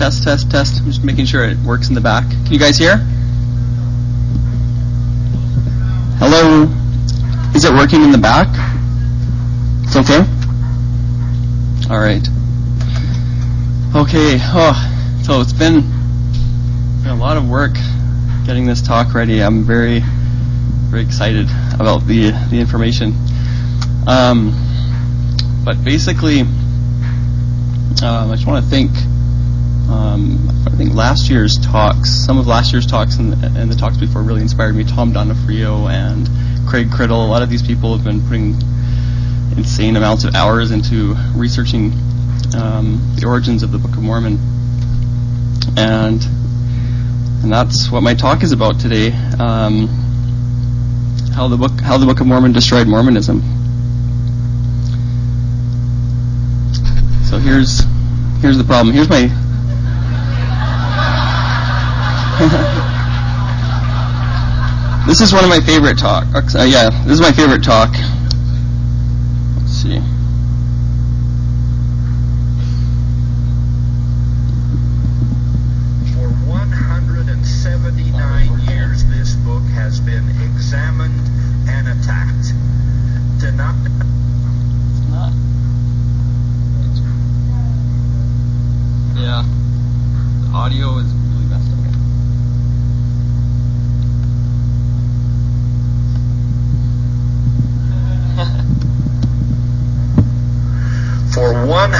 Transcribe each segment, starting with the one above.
test. I'm just making sure it works in the back. Can you guys hear? Hello? Is it working in the back? It's okay? All right. Okay. So it's been a lot of work getting this talk ready. I'm very, very excited about the information. But basically, I just want to thank last year's talks, some of last year's talks and the talks before really inspired me. Tom Donofrio and Craig Criddle. A lot of these people have been putting insane amounts of hours into researching the origins of the Book of Mormon, and that's what my talk is about today. How the Book of Mormon destroyed Mormonism. So here's the problem. Here's my this is one of my favorite talks. This is my favorite talk. Let's see. For 179 years, this book has been examined and attacked. It's not. Yeah. The audio is really messed up. For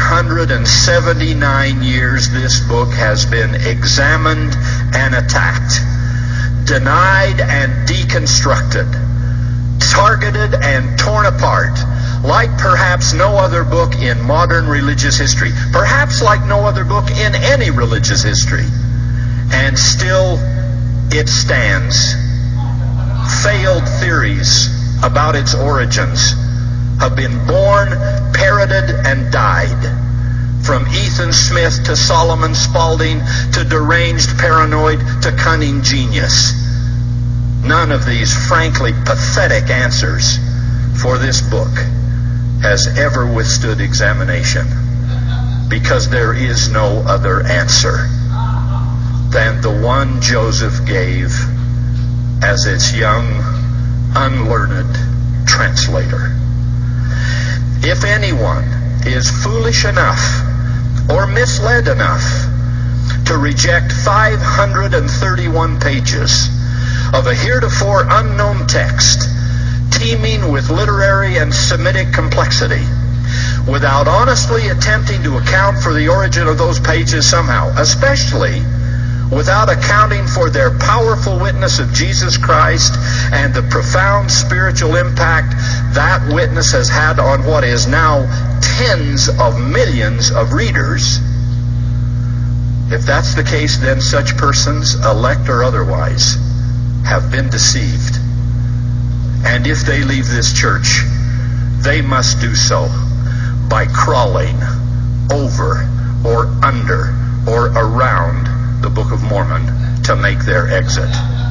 179 years, this book has been examined and attacked, denied and deconstructed, targeted and torn apart, like perhaps no other book in modern religious history, perhaps like no other book in any religious history. And still, it stands. Failed theories about its origins have been born, parroted, and died. From Ethan Smith to Solomon Spaulding to deranged paranoid to cunning genius. None of these frankly pathetic answers for this book has ever withstood examination, because there is no other answer than the one Joseph gave as its young, unlearned translator. If anyone is foolish enough or misled enough to reject 531 pages of a heretofore unknown text teeming with literary and Semitic complexity, without honestly attempting to account for the origin of those pages somehow, especially without accounting for their powerful witness of Jesus Christ and the profound spiritual impact that witness has had on what is now tens of millions of readers, if that's the case, then such persons, elect or otherwise, have been deceived. And if they leave this church, they must do so by crawling over or under or around the Book of Mormon to make their exit.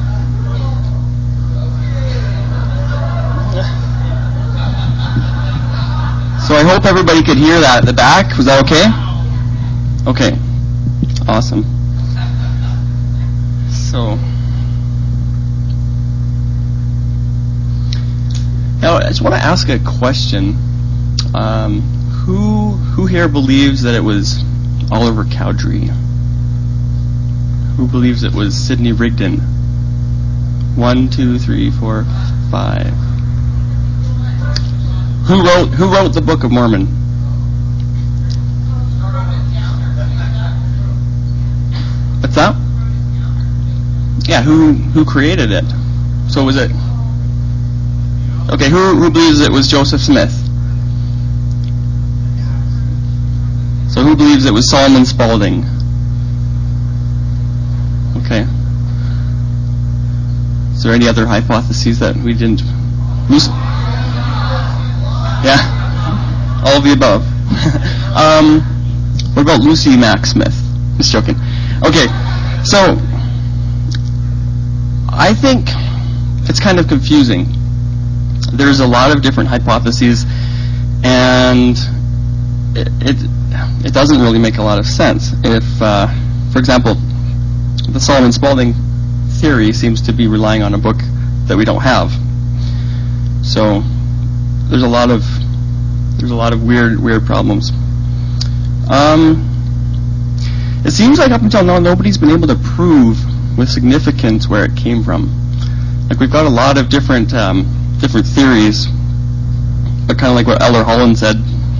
So I hope everybody could hear that at the back. Was that okay? Okay. Awesome. So now I just want to ask a question. Who here believes that it was Oliver Cowdery? Who believes it was Sidney Rigdon? 1, 2, 3, 4, 5. Who wrote the Book of Mormon? What's that? Yeah, who created it? So was it? Okay, who believes it was Joseph Smith? So who believes it was Solomon Spaulding? Okay. Is there any other hypotheses that we didn't? Yeah, all of the above. What about Lucy Mack Smith? Just joking. Okay, so I think it's kind of confusing. There's a lot of different hypotheses, and it doesn't really make a lot of sense. If For example, the Solomon Spaulding theory seems to be relying on a book that we don't have. So there's a lot of weird problems. It seems like up until now nobody's been able to prove with significance where it came from. Like, we've got a lot of different theories, but kind of like what Eller Holland said,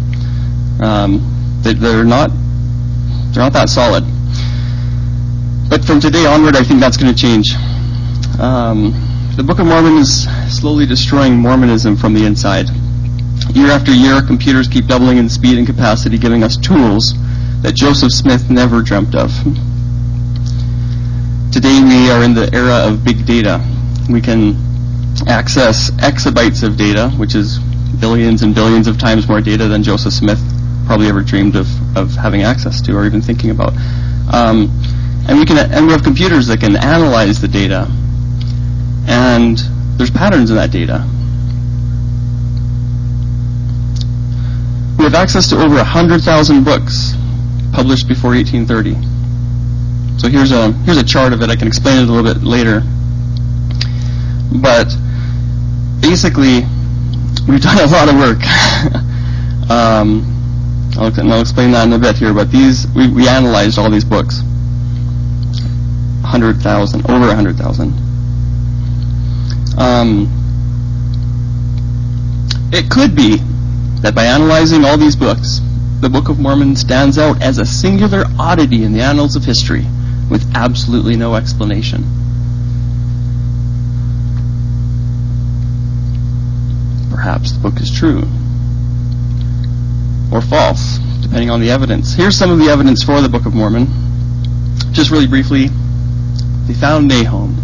they're not that solid. But from today onward, I think that's going to change. The Book of Mormon is slowly destroying Mormonism from the inside. Year after year, computers keep doubling in speed and capacity, giving us tools that Joseph Smith never dreamt of. Today we are in the era of big data. We can access exabytes of data, which is billions and billions of times more data than Joseph Smith probably ever dreamed of having access to or even thinking about. And we have computers that can analyze the data, and there's patterns in that data. We have access to over 100,000 books published before 1830. So here's a chart of it. I can explain it a little bit later. But basically, we've done a lot of work. I'll explain that in a bit here. But we analyzed all these books. 100,000, over 100,000. It could be that by analyzing all these books, the Book of Mormon stands out as a singular oddity in the annals of history with absolutely no explanation. Perhaps the book is true or false, depending on the evidence. Here's some of the evidence for the Book of Mormon. Just really briefly, they found Nahum.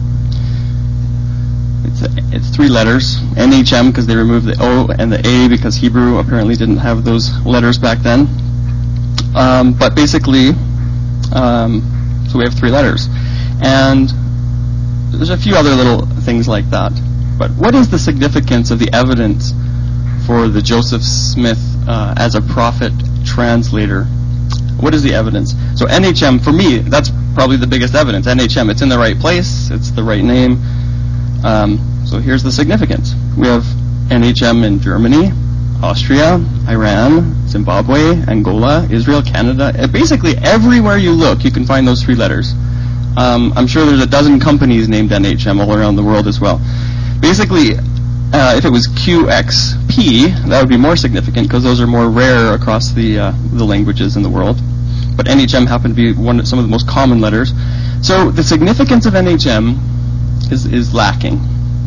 It's 3 letters, NHM because they removed the O and the A because Hebrew apparently didn't have those letters back then. But basically, so we have 3 letters. And there's a few other little things like that. But what is the significance of the evidence for the Joseph Smith as a prophet translator? What is the evidence? So NHM, for me, that's probably the biggest evidence. NHM, it's in the right place, it's the right name. So here's the significance. We have NHM in Germany, Austria, Iran, Zimbabwe, Angola, Israel, Canada. Basically, everywhere you look, you can find those 3 letters. I'm sure there's a dozen companies named NHM all around the world as well. Basically, if it was QXP, that would be more significant because those are more rare across the languages in the world. But NHM happened to be some of the most common letters. So the significance of NHM is lacking.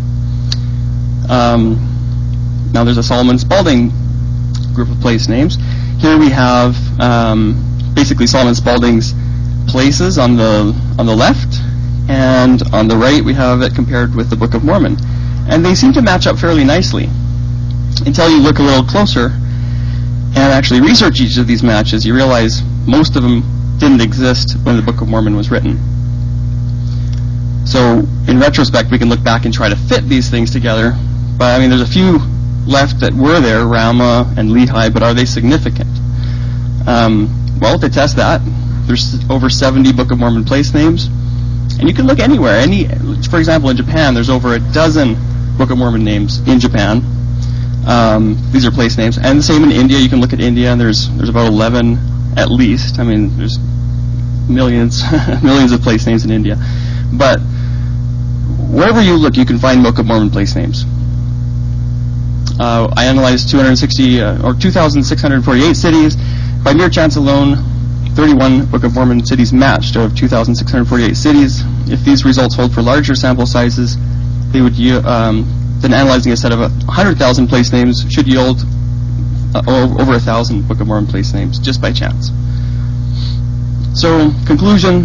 Now there's a Solomon Spaulding group of place names. Here we have basically Solomon Spaulding's places on the left, and on the right we have it compared with the Book of Mormon. And they seem to match up fairly nicely until you look a little closer and actually research each of these matches. You realize most of them didn't exist when the Book of Mormon was written. So in retrospect, we can look back and try to fit these things together. But I mean, there's a few left that were there, Ramah and Lehi, but are they significant? Well, to test that, there's over 70 Book of Mormon place names. And you can look anywhere. For example, in Japan, there's over a dozen Book of Mormon names in Japan. These are place names. And the same in India. You can look at India, and there's about 11 at least. I mean, there's millions of place names in India. But wherever you look, you can find Book of Mormon place names. I analyzed 2,648 cities. By mere chance alone, 31 Book of Mormon cities matched out of 2,648 cities. If these results hold for larger sample sizes, they would then analyzing a set of 100,000 place names should yield over 1,000 Book of Mormon place names just by chance. So, conclusion.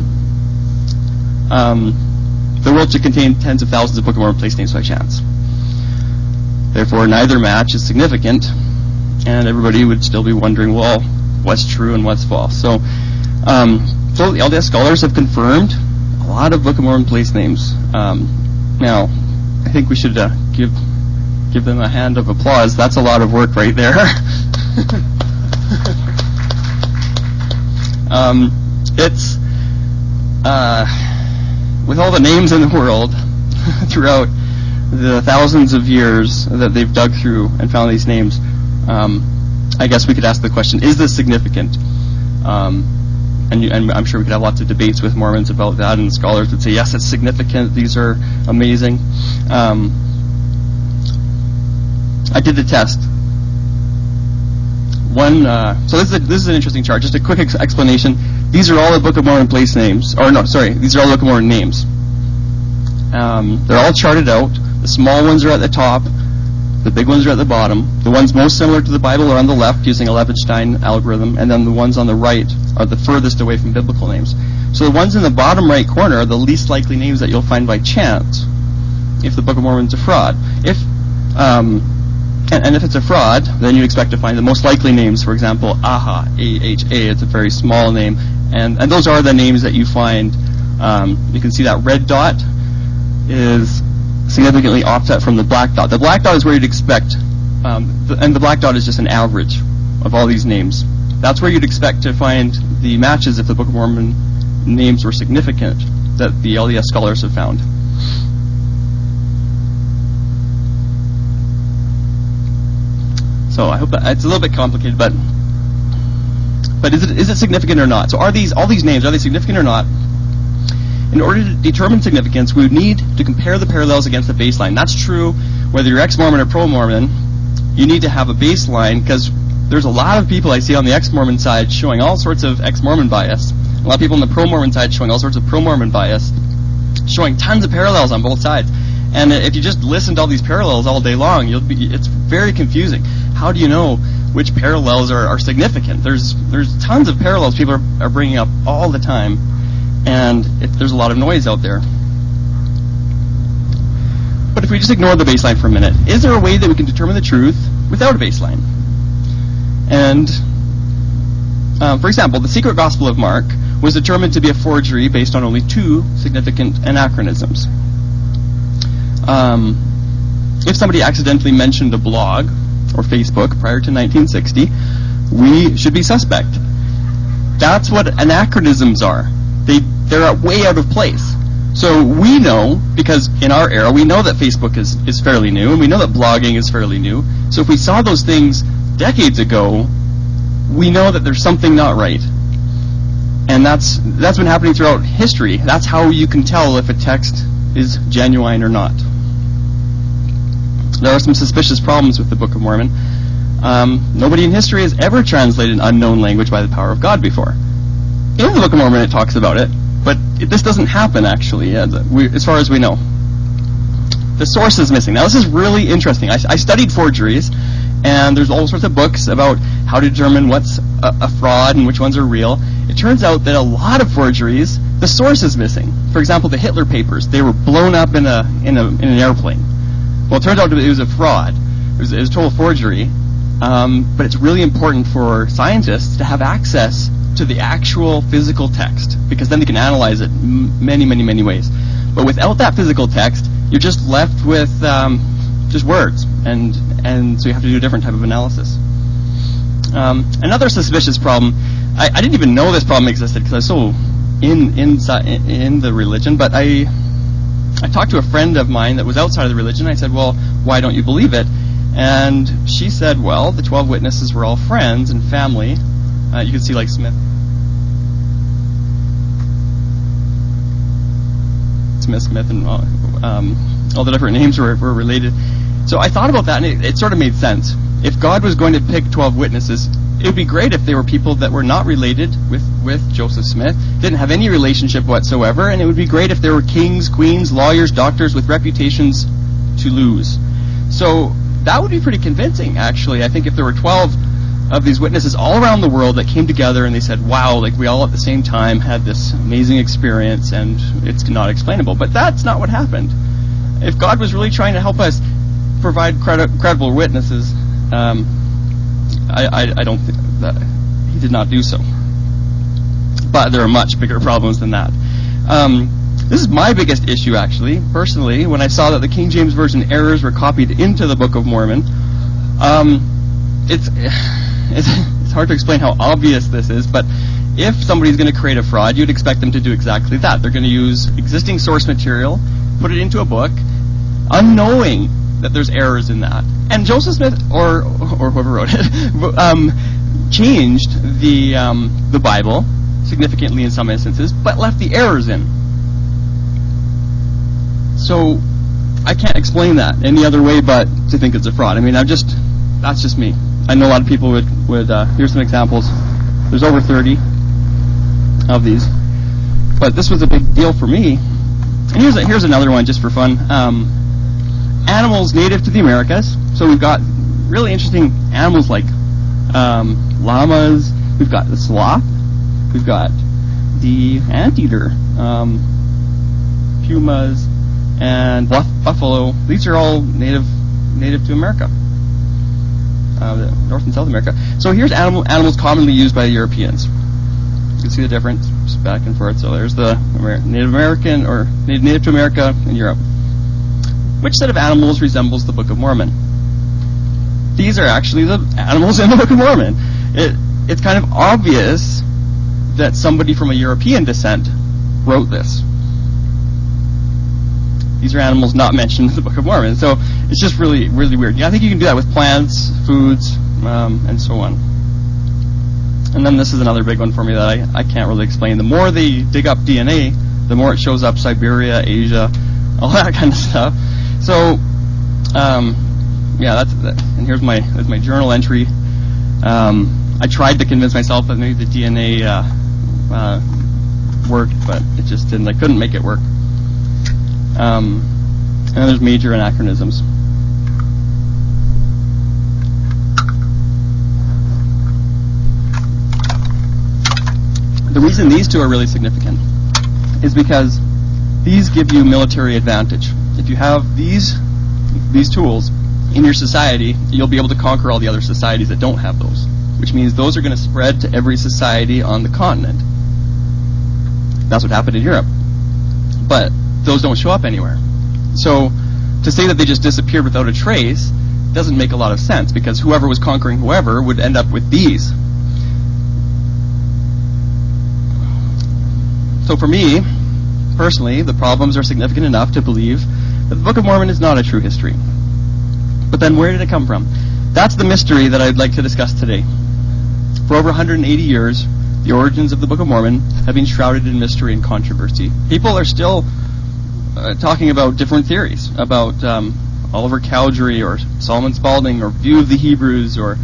The world should contain tens of thousands of Book of Mormon place names by chance. Therefore, neither match is significant, and everybody would still be wondering, well, what's true and what's false. So the LDS scholars have confirmed a lot of Book of Mormon place names. Now, I think we should give them a hand of applause. That's a lot of work right there. with all the names in the world throughout the thousands of years that they've dug through and found these names, I guess we could ask the question, is this significant? And I'm sure we could have lots of debates with Mormons about that, and scholars would say, yes, it's significant, these are amazing. I did the test. So this is an interesting chart. Just a quick explanation. These are all the Book of Mormon place names. These are all the Book of Mormon names. They're all charted out. The small ones are at the top. The big ones are at the bottom. The ones most similar to the Bible are on the left using a Levenstein algorithm, and then the ones on the right are the furthest away from biblical names. So the ones in the bottom right corner are the least likely names that you'll find by chance if the Book of Mormon's a fraud. And if it's a fraud, then you expect to find the most likely names. For example, Aha, A-H-A, it's a very small name. And those are the names that you find. You can see that red dot is significantly offset from the black dot. The black dot is where you'd expect, and the black dot is just an average of all these names. That's where you'd expect to find the matches if the Book of Mormon names were significant that the LDS scholars have found. So I hope that it's a little bit complicated, but is it significant or not? So all these names, are they significant or not? In order to determine significance, we would need to compare the parallels against the baseline. That's true whether you're ex-Mormon or pro-Mormon. You need to have a baseline, because there's a lot of people I see on the ex-Mormon side showing all sorts of ex-Mormon bias. A lot of people on the pro-Mormon side showing all sorts of pro-Mormon bias, showing tons of parallels on both sides. And if you just listen to all these parallels all day long, it's very confusing. How do you know which parallels are significant? There's tons of parallels people are bringing up all the time, and there's a lot of noise out there. But if we just ignore the baseline for a minute, is there a way that we can determine the truth without a baseline? And, for example, the Secret Gospel of Mark was determined to be a forgery based on only 2 significant anachronisms. If somebody accidentally mentioned a blog or Facebook prior to 1960, we should be suspect. That's what anachronisms are. They're way out of place. So we know, because in our era, we know that Facebook is fairly new, and we know that blogging is fairly new. So if we saw those things decades ago, we know that there's something not right. And that's been happening throughout history. That's how you can tell if a text is genuine or not. There are some suspicious problems with the Book of Mormon. Nobody in history has ever translated an unknown language by the power of God before. In the Book of Mormon it talks about it, but this doesn't happen actually, as far as we know. The source is missing. Now this is really interesting. I studied forgeries, and there's all sorts of books about how to determine what's a fraud and which ones are real. It turns out that a lot of forgeries, the source is missing. For example, the Hitler papers, they were blown up in an airplane. Well, it turns out it was a fraud. It was a total forgery. But it's really important for scientists to have access to the actual physical text, because then they can analyze it many, many, many ways. But without that physical text, you're just left with just words, and so you have to do a different type of analysis. Another suspicious problem, I didn't even know this problem existed because I was so in the religion, but I talked to a friend of mine that was outside of the religion. I said, well, why don't you believe it? And she said, well, the 12 witnesses were all friends and family. You can see like Smith, and all the different names were related. So I thought about that, and it sort of made sense. If God was going to pick 12 witnesses, it would be great if they were people that were not related with Joseph Smith, didn't have any relationship whatsoever, and it would be great if there were kings, queens, lawyers, doctors with reputations to lose. So that would be pretty convincing, actually. I think if there were 12 of these witnesses all around the world that came together and they said, wow, like we all at the same time had this amazing experience and it's not explainable. But that's not what happened. If God was really trying to help us provide credible witnesses, I don't think that he did not do so. But there are much bigger problems than that. This is my biggest issue, actually, personally, when I saw that the King James Version errors were copied into the Book of Mormon. It's hard to explain how obvious this is, but if somebody's going to create a fraud, you'd expect them to do exactly that. They're going to use existing source material, put it into a book, unknowing that there's errors in that. And Joseph Smith, or whoever wrote it, changed the Bible significantly in some instances, but left the errors in. So I can't explain that any other way but to think it's a fraud. I mean, that's just me. I know a lot of people would here's some examples. There's over 30 of these. But this was a big deal for me. And here's another one just for fun. Animals native to the Americas. So we've got really interesting animals like llamas. We've got the sloth. We've got the anteater, pumas, and buffalo. These are all native to America, North and South America. So here's animals commonly used by the Europeans. You can see the difference back and forth. So there's the Native American or native to America in Europe. Which set of animals resembles the Book of Mormon? These are actually the animals in the Book of Mormon. It's kind of obvious that somebody from a European descent wrote this. These are animals not mentioned in the Book of Mormon. So it's just really, really weird. Yeah, I think you can do that with plants, foods, and so on. And then this is another big one for me that I can't really explain. The more they dig up DNA, the more it shows up Siberia, Asia, all that kind of stuff. So, that's that. And here's my journal entry. I tried to convince myself that maybe the DNA worked, but it just didn't. I couldn't make it work. And then there's major anachronisms. The reason these two are really significant is because these give you military advantage. If you have these tools in your society, you'll be able to conquer all the other societies that don't have those, which means those are going to spread to every society on the continent. That's what happened in Europe. But those don't show up anywhere. So to say that they just disappeared without a trace doesn't make a lot of sense, because whoever was conquering whoever would end up with these. So for me, personally, the problems are significant enough to believe that the Book of Mormon is not a true history. But then where did it come from? That's the mystery that I'd like to discuss today. For over 180 years, the origins of the Book of Mormon have been shrouded in mystery and controversy. People are still talking about different theories, about Oliver Cowdery or Solomon Spaulding or View of the Hebrews or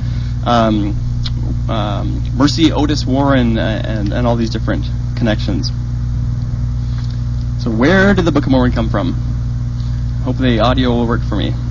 Mercy Otis Warren and all these different connections. So where did the Book of Mormon come from? Hope the audio will work for me.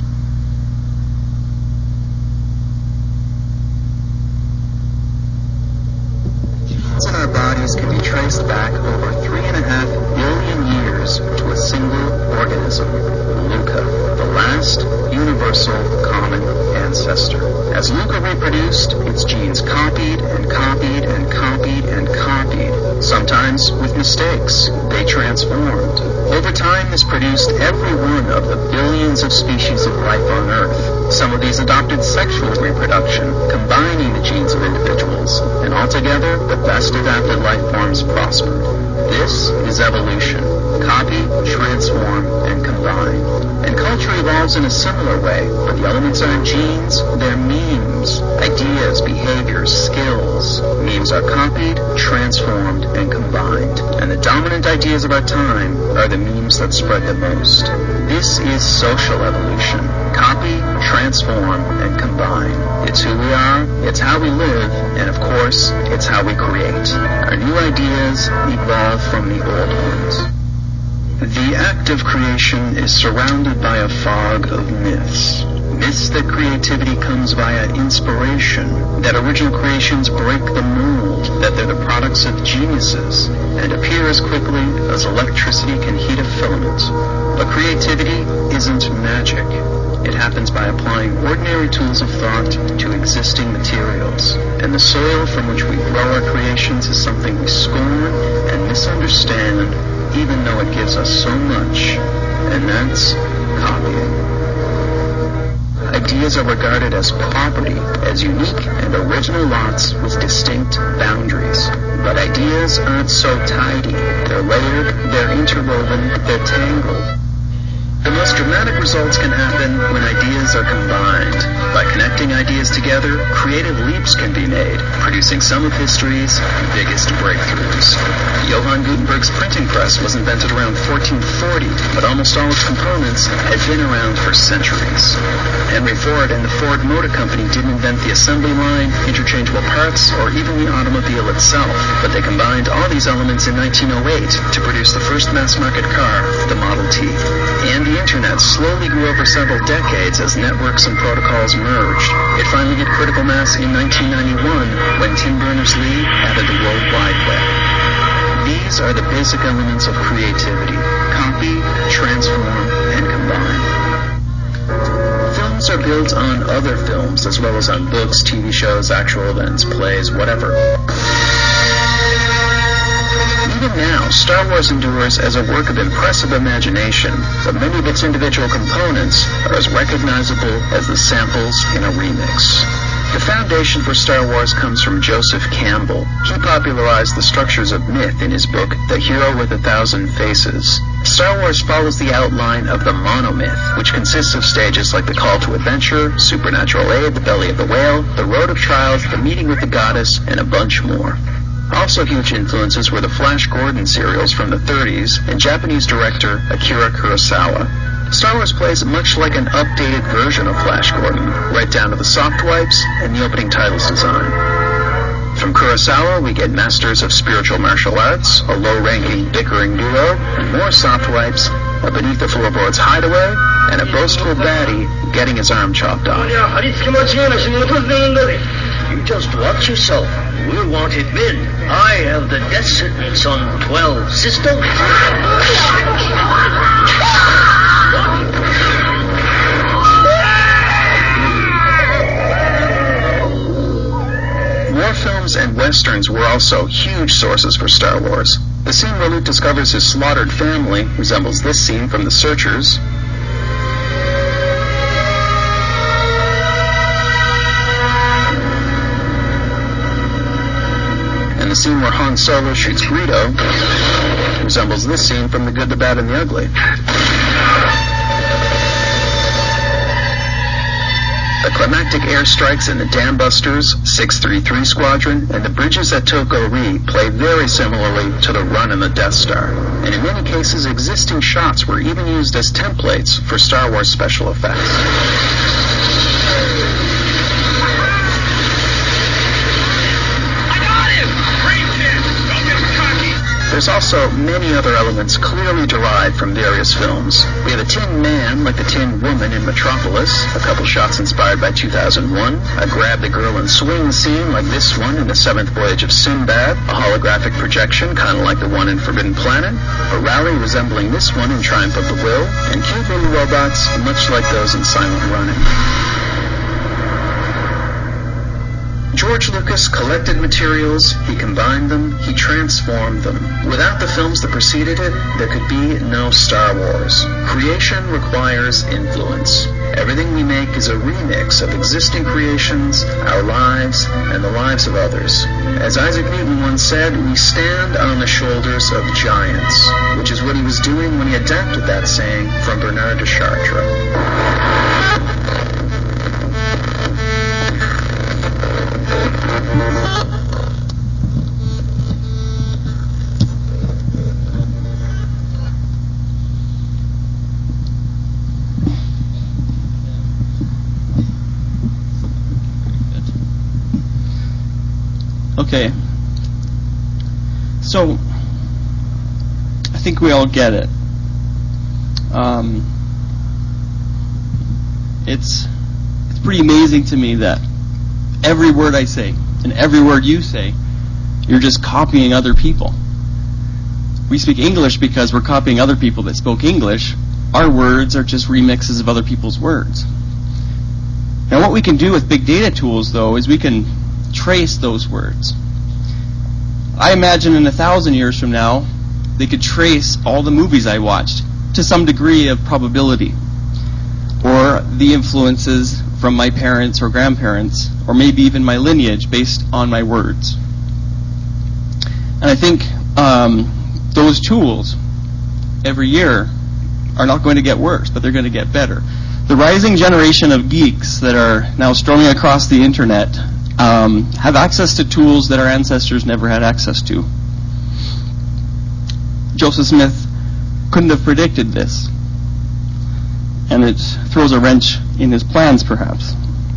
In our bodies can be traced back over 3.5 billion years to a single organism, Luca, the last universal common ancestor. As Luca reproduced, its genes copied and copied and copied and copied, sometimes with mistakes. They transformed. Over time, this produced every one of the billions of species of life on Earth. Some of these adopted sexual reproduction, combining the genes of individuals, and altogether, the best adapted life forms prospered. This is evolution. Copy, transform, and combine. And culture evolves in a similar way, where the elements aren't genes, they're memes, ideas, behaviors, skills. Memes are copied, transformed, and combined. And the dominant ideas of our time are the memes that spread the most. This is social evolution. Copy, transform, and combine. It's who we are, it's how we live, and of course, it's how we create. Our new ideas evolve from the old ones. The act of creation is surrounded by a fog of myths. Myths that creativity comes via inspiration, that original creations break the mold, that they're the products of geniuses, and appear as quickly as electricity can heat a filament. But creativity isn't magic. It happens by applying ordinary tools of thought to existing materials. And the soil from which we grow our creations is something we scorn and misunderstand, even though it gives us so much. And that's copying. ideas are regarded as property, as unique and original lots with distinct boundaries. But ideas aren't so tidy. They're layered, they're interwoven, they're tangled. The most dramatic results can happen when ideas are combined. By connecting ideas together, creative leaps can be made, producing some of history's biggest breakthroughs. Johann Gutenberg's printing press was invented around 1440, but almost all its components had been around for centuries. Henry Ford and the Ford Motor Company didn't invent the assembly line, interchangeable parts, or even the automobile itself, but they combined all these elements in 1908 to produce the first mass-market car, the Model T. And the internet slowly grew over several decades as networks and protocols merged. It finally hit critical mass in 1991 when Tim Berners-Lee added the World Wide Web. These are the basic elements of creativity: copy, transform, and combine. Films are built on other films as well as on books, TV shows, actual events, plays, whatever. Even now, Star Wars endures as a work of impressive imagination, but many of its individual components are as recognizable as the samples in a remix. The foundation for Star Wars comes from Joseph Campbell. He popularized the structures of myth in his book, The Hero with a Thousand Faces. Star Wars follows the outline of the monomyth, which consists of stages like the Call to Adventure, Supernatural Aid, the Belly of the Whale, the Road of Trials, the Meeting with the Goddess, and a bunch more. Also huge influences were the Flash Gordon serials from the 30s and Japanese director Akira Kurosawa. Star Wars plays much like an updated version of Flash Gordon, right down to the soft wipes and the opening titles design. From Kurosawa, we get masters of spiritual martial arts, a low-ranking bickering duo, and more soft wipes, a beneath the floorboards hideaway, and a boastful baddie getting his arm chopped off. You just watch yourself. We're wanted men. I have the death sentence on 12 systems. War films and westerns were also huge sources for Star Wars. The scene where Luke discovers his slaughtered family resembles this scene from The Searchers. And the scene where Han Solo shoots Greedo resembles this scene from The Good, the Bad, and the Ugly. The climactic airstrikes in the Dam Busters, 633 Squadron, and the bridges at Toko Ri play very similarly to the run in the Death Star. And in many cases, existing shots were even used as templates for Star Wars special effects. There's also many other elements clearly derived from various films. We have a Tin Man, like the Tin Woman in Metropolis, a couple shots inspired by 2001, a Grab the Girl and Swing scene like this one in The Seventh Voyage of Sinbad, a holographic projection kind of like the one in Forbidden Planet, a rally resembling this one in Triumph of the Will, and cute little robots much like those in Silent Running. George Lucas collected materials, he combined them, he transformed them. Without the films that preceded it, there could be no Star Wars. Creation requires influence. Everything we make is a remix of existing creations, our lives, and the lives of others. As Isaac Newton once said, we stand on the shoulders of giants, which is what he was doing when he adapted that saying from Bernard de Chartres. Okay, so I think we all get it. It's pretty amazing to me that every word I say and every word you say, you're just copying other people. We speak English because we're copying other people that spoke English. Our words are just remixes of other people's words. Now what we can do with big data tools, though, is we can trace those words. I imagine in 1,000 years from now, they could trace all the movies I watched to some degree of probability, or the influences from my parents or grandparents, or maybe even my lineage based on my words. And I think those tools every year are not going to get worse, but they're going to get better. The rising generation of geeks that are now storming across the internet have access to tools that our ancestors never had access to. Joseph Smith couldn't have predicted this, and it throws a wrench in his plans, perhaps.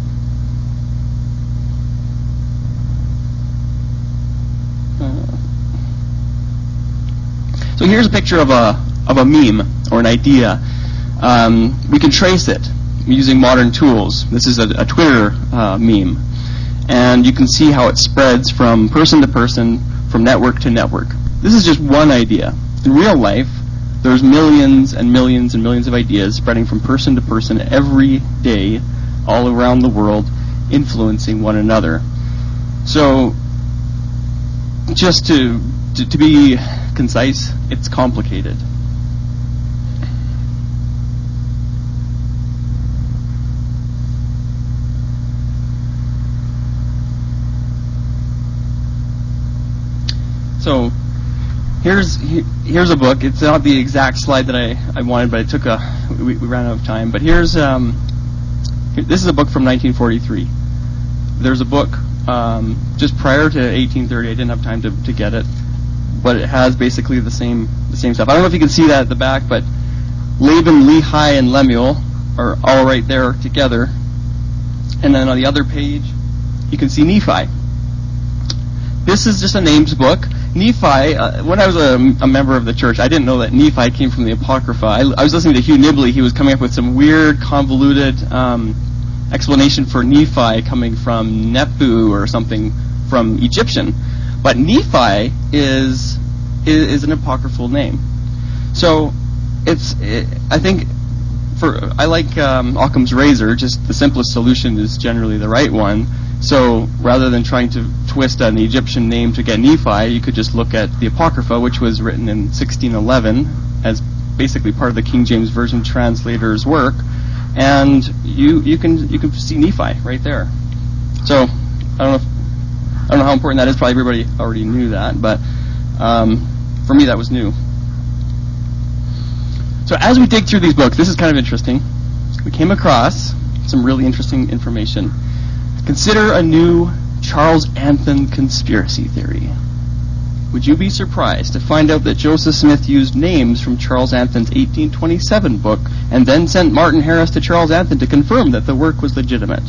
So here's a picture of a meme or an idea. We can trace it using modern tools. This is a Twitter meme, and you can see how it spreads from person to person, from network to network. This is just one idea. In real life, there's millions and millions and millions of ideas spreading from person to person every day, all around the world, influencing one another. So, just to be concise, it's complicated. So, here's a book. It's not the exact slide that I wanted, but we ran out of time. But this is a book from 1943. There's a book just prior to 1830. I didn't have time to get it, but it has basically the same stuff. I don't know if you can see that at the back, but Laban, Lehi, and Lemuel are all right there together. And then on the other page, you can see Nephi. This is just a names book. Nephi, when I was a member of the church, I didn't know that Nephi came from the Apocrypha. I was listening to Hugh Nibley. He was coming up with some weird, convoluted explanation for Nephi coming from Nepu or something from Egyptian. But Nephi is an apocryphal name. So I think I like Occam's razor. Just the simplest solution is generally the right one. So rather than trying to twist an Egyptian name to get Nephi, you could just look at the Apocrypha, which was written in 1611 as basically part of the King James Version translator's work, and you can see Nephi right there. So I don't know how important that is. Probably everybody already knew that, but for me that was new. So as we dig through these books, this is kind of interesting. We came across some really interesting information. Consider a new Charles Anthon conspiracy theory. Would you be surprised to find out that Joseph Smith used names from Charles Anthon's 1827 book and then sent Martin Harris to Charles Anthon to confirm that the work was legitimate?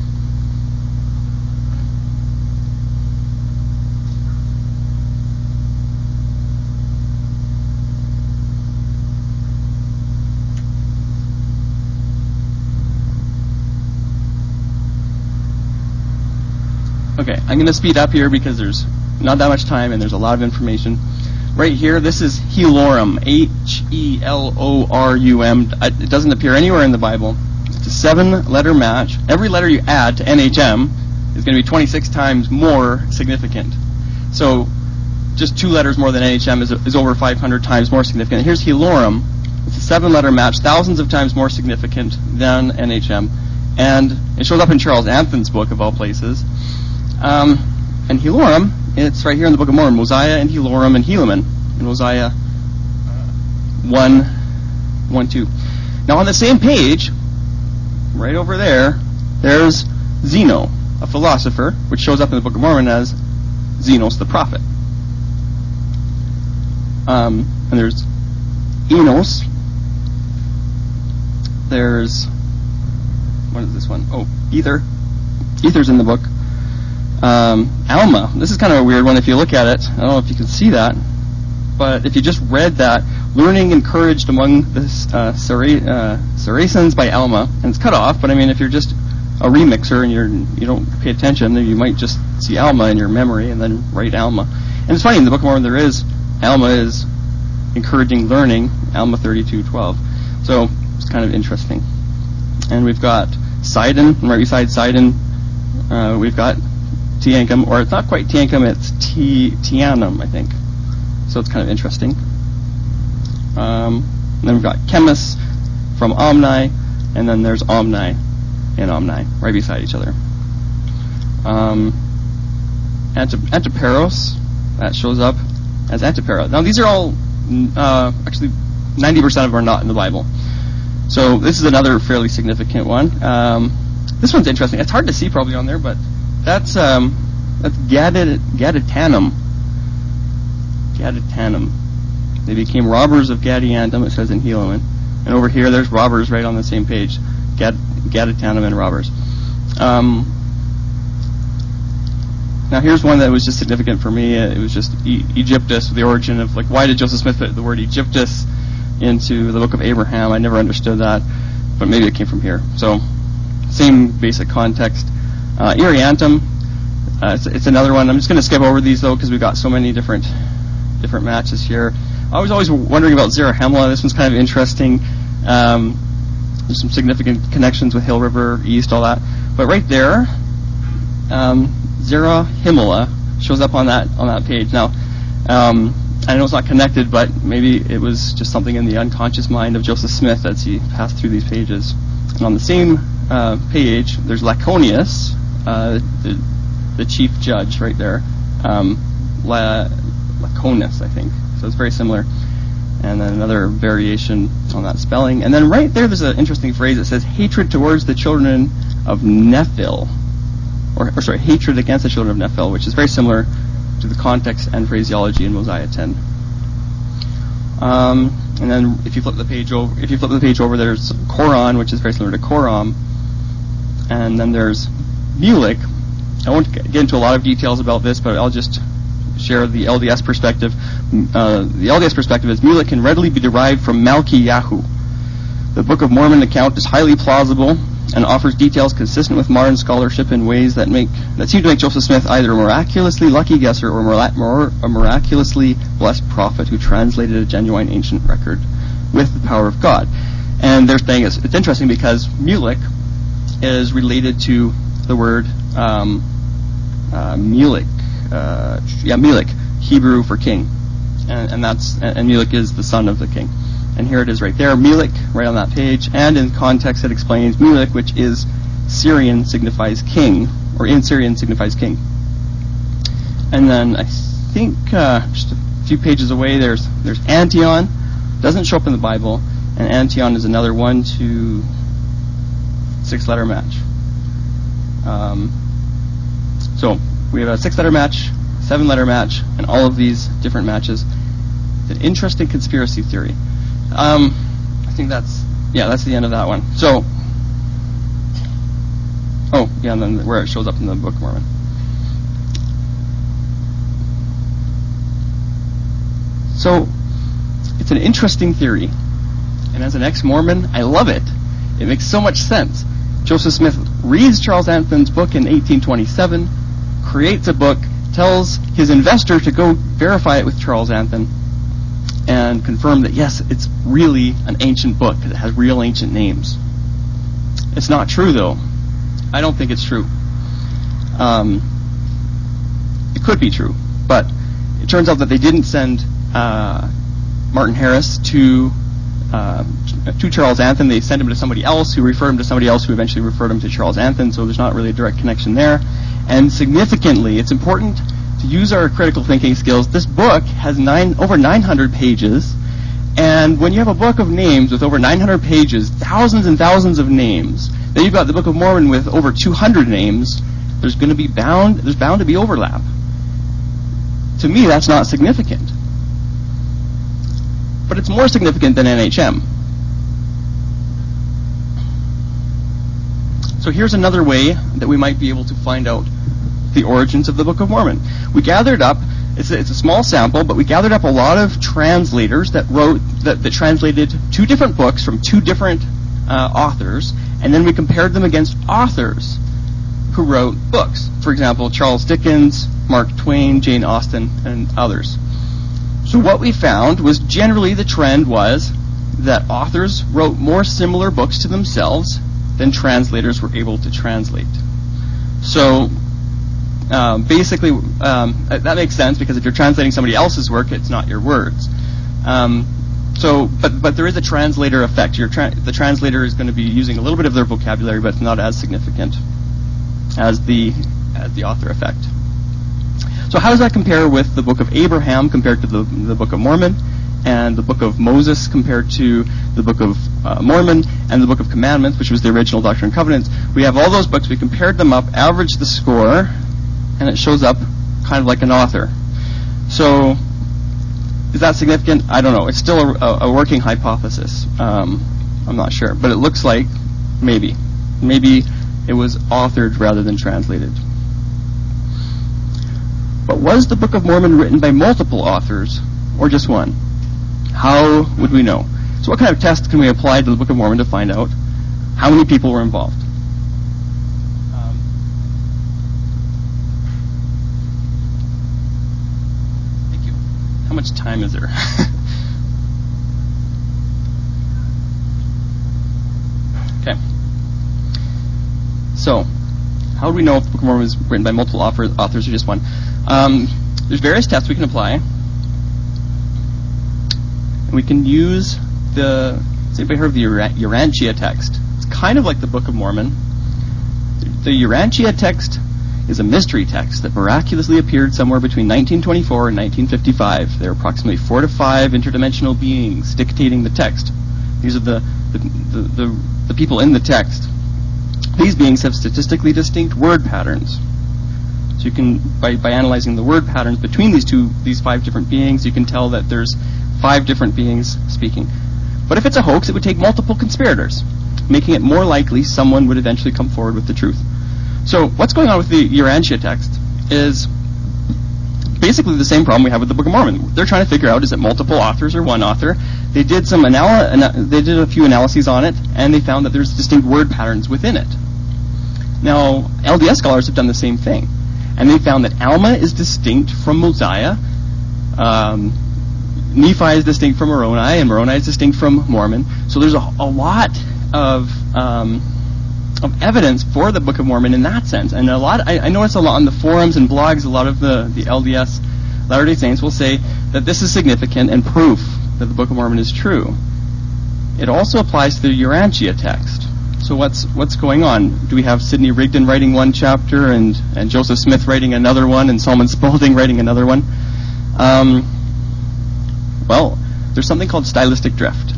Okay, I'm going to speed up here because there's not that much time and there's a lot of information. Right here, this is Helorum, Helorum. It doesn't appear anywhere in the Bible. It's a 7-letter match. Every letter you add to NHM is going to be 26 times more significant. So just 2 letters more than NHM is over 500 times more significant. Here's Helorum. It's a 7-letter match, thousands of times more significant than NHM. And it shows up in Charles Anthon's book, of all places. And Helorum, it's right here in the Book of Mormon, Mosiah and Helorum and Helaman in Mosiah 1:2. Now on the same page, right over there, there's Zeno, a philosopher, which shows up in the Book of Mormon as Zenos the prophet. And there's Enos. There's, what is this one? Oh, Ether. Ether's in the book. Alma. This is kind of a weird one if you look at it. I don't know if you can see that, but if you just read that, learning encouraged among the Saracens by Alma, and it's cut off, but I mean if you're just a remixer and you don't pay attention, then you might just see Alma in your memory and then write Alma. And it's funny, in the Book of Mormon there is, Alma is encouraging learning, Alma 32:12. So it's kind of interesting. And we've got Sidon, and right beside Sidon, we've got Teancum, or it's not quite Teancum, it's Teanum, I think. So it's kind of interesting. Then we've got Chemis from Omni, and then there's Omni. in Omni, right beside each other. Antiparos, that shows up as Antipara. Now these are all, actually 90% of them are not in the Bible. So this is another fairly significant one. This one's interesting. It's hard to see probably on there, but that's Gaditanum. Gaditanum. They became robbers of Gadiantum, it says in Helaman. And over here, there's robbers right on the same page. Gaditanum and robbers. Now here's one that was just significant for me. It was just Egyptus, the origin of, like, why did Joseph Smith put the word Egyptus into the book of Abraham? I never understood that, but maybe it came from here. So, same basic context. Iriantum, it's another one. I'm just going to skip over these, though, because we've got so many different matches here. I was always wondering about Zarahemla. This one's kind of interesting. There's some significant connections with Hill River, East, all that. But right there, Zarahemla shows up on that page. Now, I know it's not connected, but maybe it was just something in the unconscious mind of Joseph Smith as he passed through these pages. And on the same page, there's Laconius, the chief judge right there. Laconus, I think. So it's very similar. And then another variation on that spelling. And then right there's an interesting phrase that says hatred towards the children of Nephil. Or hatred against the children of Nephil, which is very similar to the context and phraseology in Mosiah 10. And then if you flip the page over, there's Koran, which is very similar to Koram. And then there's Mulek. I won't get into a lot of details about this, but I'll just share the LDS perspective. The LDS perspective is Mulek can readily be derived from Malkiyahu. The Book of Mormon account is highly plausible and offers details consistent with modern scholarship in ways that seem to make Joseph Smith either a miraculously lucky guesser or a miraculously blessed prophet who translated a genuine ancient record with the power of God. And they're saying it's interesting because Mulek is related to the word Mulek, Hebrew for king, and Mulek is the son of the king. And here it is right there, Mulek, right on that page. And in context, it explains Mulek, which is Syrian, signifies king, or in Syrian signifies king. And then I think just a few pages away, there's Antion. Doesn't show up in the Bible, and Antion is another 1 to 6 letter match. So we have a 6-letter match, 7-letter match, and all of these different matches. It's an interesting conspiracy theory. I think that's the end of that one. So, and then where it shows up in the Book of Mormon. So, it's an interesting theory, and as an ex-Mormon, I love it. It makes so much sense. Joseph Smith reads Charles Anthon's book in 1827, creates a book, tells his investor to go verify it with Charles Anthon, and confirm that, yes, it's really an ancient book, that it has real ancient names. It's not true, though. I don't think it's true. It could be true, but it turns out that they didn't send Martin Harris to Charles Anthon. They sent him to somebody else who referred him to somebody else who eventually referred him to Charles Anthon, so there's not really a direct connection there. And significantly, it's important to use our critical thinking skills. This book has over 900 pages, and when you have a book of names with over 900 pages, thousands and thousands of names, then you've got the Book of Mormon with over 200 names, there's bound to be overlap. To me, that's not significant. But it's more significant than NHM. So here's another way that we might be able to find out the origins of the Book of Mormon. We gathered up, it's a small sample, but we gathered up a lot of translators that translated 2 different books from 2 different authors, and then we compared them against authors who wrote books. For example, Charles Dickens, Mark Twain, Jane Austen, and others. So what we found was generally the trend was that authors wrote more similar books to themselves than translators were able to translate. So basically, that makes sense because if you're translating somebody else's work, it's not your words. But there is a translator effect. The translator is going to be using a little bit of their vocabulary, but it's not as significant as the author effect. So how does that compare with the Book of Abraham compared to the Book of Mormon, and the Book of Moses compared to the Book of Mormon, and the Book of Commandments, which was the original Doctrine and Covenants? We have all those books. We compared them up, averaged the score, and it shows up kind of like an author. So is that significant? I don't know. It's still a working hypothesis. I'm not sure. But it looks like maybe it was authored rather than translated. But was the Book of Mormon written by multiple authors or just one? How would we know? So what kind of test can we apply to the Book of Mormon to find out how many people were involved? Thank you. How much time is there? Okay. So, how do we know if the Book of Mormon was written by multiple authors or just one? There's various tests we can apply. And we can use has anybody heard of the Urantia text? It's kind of like the Book of Mormon. The Urantia text is a mystery text that miraculously appeared somewhere between 1924 and 1955. There are approximately 4 to 5 interdimensional beings dictating the text. These are the people in the text. These beings have statistically distinct word patterns. So you can, by analyzing the word patterns between these 5 different beings, you can tell that there's 5 different beings speaking. But if it's a hoax, it would take multiple conspirators, making it more likely someone would eventually come forward with the truth. So what's going on with the Urantia text is basically the same problem we have with the Book of Mormon. They're trying to figure out, is it multiple authors or one author? They did they did a few analyses on it, and they found that there's distinct word patterns within it. Now, LDS scholars have done the same thing, and they found that Alma is distinct from Mosiah, Nephi is distinct from Moroni, and Moroni is distinct from Mormon. So there's a lot of evidence for the Book of Mormon in that sense. And I notice a lot on the forums and blogs, a lot of the LDS Latter-day Saints will say that this is significant and proof that the Book of Mormon is true. It also applies to the Urantia text. So what's going on? Do we have Sidney Rigdon writing one chapter and Joseph Smith writing another one and Solomon Spaulding writing another one? Well, there's something called stylistic drift.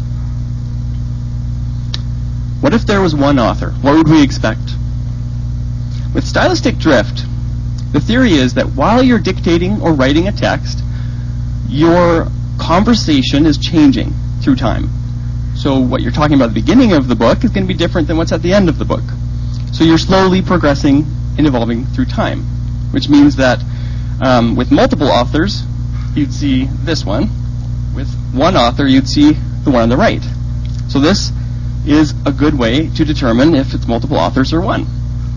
What if there was one author? What would we expect? With stylistic drift, the theory is that while you're dictating or writing a text, your conversation is changing through time. So what you're talking about at the beginning of the book is going to be different than what's at the end of the book. So you're slowly progressing and evolving through time, which means that with multiple authors, you'd see this one. With one author, you'd see the one on the right. So this is a good way to determine if it's multiple authors or one.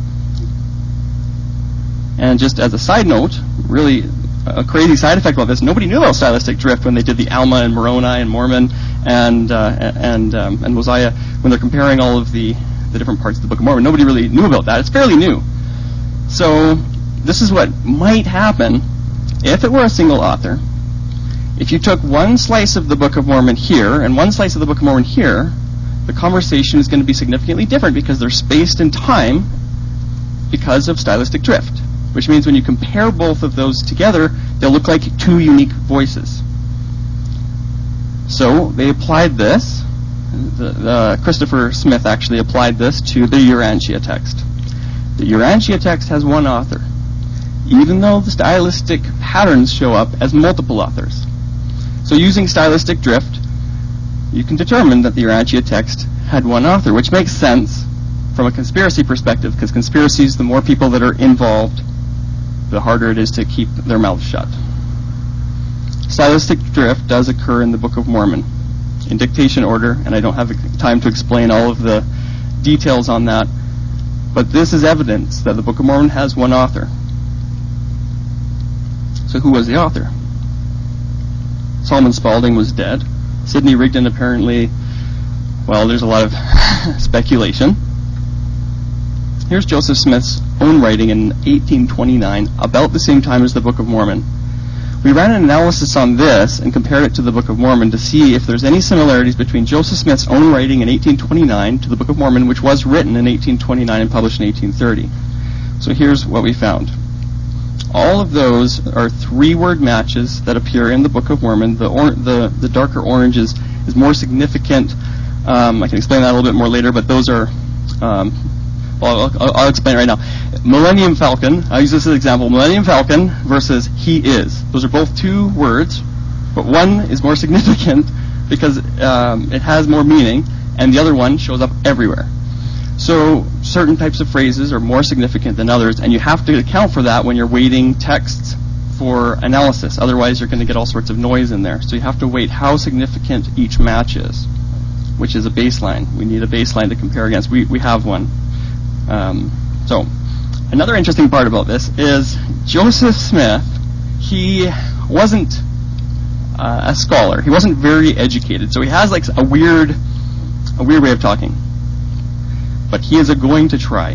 And just as a side note, really a crazy side effect about this, nobody knew about stylistic drift when they did the Alma and Moroni and Mormon and Mosiah, when they're comparing all of the different parts of the Book of Mormon. Nobody really knew about that. It's fairly new. So this is what might happen if it were a single author. If you took one slice of the Book of Mormon here and one slice of the Book of Mormon here, the conversation is going to be significantly different because they're spaced in time because of stylistic drift, which means when you compare both of those together, they'll look like 2 unique voices. So they applied this. Christopher Smith actually applied this to the Urantia text. The Urantia text has one author, even though the stylistic patterns show up as multiple authors. So using stylistic drift, you can determine that the Urantia text had one author, which makes sense from a conspiracy perspective, because conspiracies, the more people that are involved, the harder it is to keep their mouths shut. Stylistic drift does occur in the Book of Mormon in dictation order, and I don't have time to explain all of the details on that, but this is evidence that the Book of Mormon has one author. So who was the author? Solomon Spaulding was dead. Sidney Rigdon apparently, well, there's a lot of speculation. Here's Joseph Smith's own writing in 1829, about the same time as the Book of Mormon. We ran an analysis on this and compared it to the Book of Mormon to see if there's any similarities between Joseph Smith's own writing in 1829 to the Book of Mormon, which was written in 1829 and published in 1830. So here's what we found. All of those are 3-word matches that appear in the Book of Mormon. The darker orange is more significant. I can explain that a little bit more later, but those are... I'll explain it right now. Millennium Falcon, I'll use this as an example. Millennium Falcon versus he is. Those are both 2 words, but one is more significant because it has more meaning, and the other one shows up everywhere. So certain types of phrases are more significant than others, and you have to account for that when you're weighting texts for analysis. Otherwise, you're going to get all sorts of noise in there. So you have to weight how significant each match is, which is a baseline. We need a baseline to compare against. We have one. So another interesting part about this is Joseph Smith, he wasn't a scholar. He wasn't very educated. So he has like a weird way of talking. But he is going to try.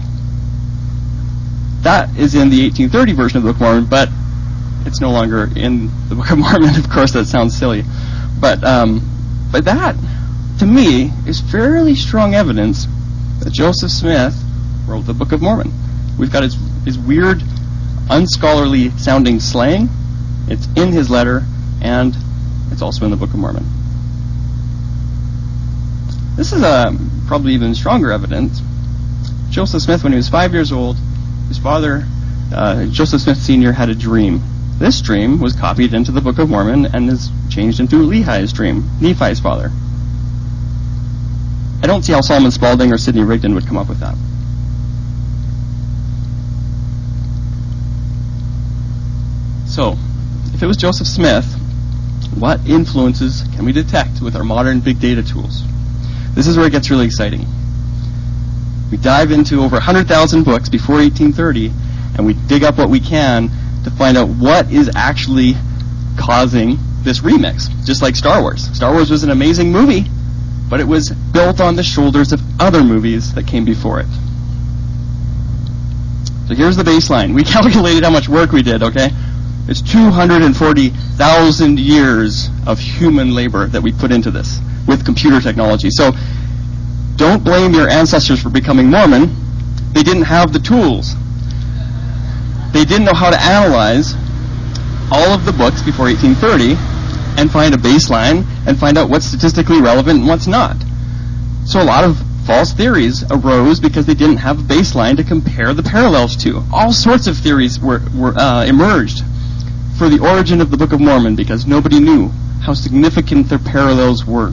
That is in the 1830 version of the Book of Mormon, but it's no longer in the Book of Mormon. Of course, that sounds silly. But that, to me, is fairly strong evidence that Joseph Smith wrote the Book of Mormon. We've got his weird, unscholarly sounding slang. It's in his letter, and it's also in the Book of Mormon. This is probably even stronger evidence. Joseph Smith, when he was 5 years old, his father, Joseph Smith Sr., had a dream. This dream was copied into the Book of Mormon and is changed into Lehi's dream, Nephi's father. I don't see how Solomon Spaulding or Sidney Rigdon would come up with that. So, if it was Joseph Smith, what influences can we detect with our modern big data tools? This is where it gets really exciting. We dive into over 100,000 books before 1830, and we dig up what we can to find out what is actually causing this remix, just like Star Wars. Star Wars was an amazing movie, but it was built on the shoulders of other movies that came before it. So here's the baseline. We calculated how much work we did, okay? It's 240,000 years of human labor that we put into this with computer technology. So don't blame your ancestors for becoming Mormon. They didn't have the tools. They didn't know how to analyze all of the books before 1830 and find a baseline and find out what's statistically relevant and what's not. So a lot of false theories arose because they didn't have a baseline to compare the parallels to. All sorts of theories were emerged for the origin of the Book of Mormon because nobody knew how significant their parallels were.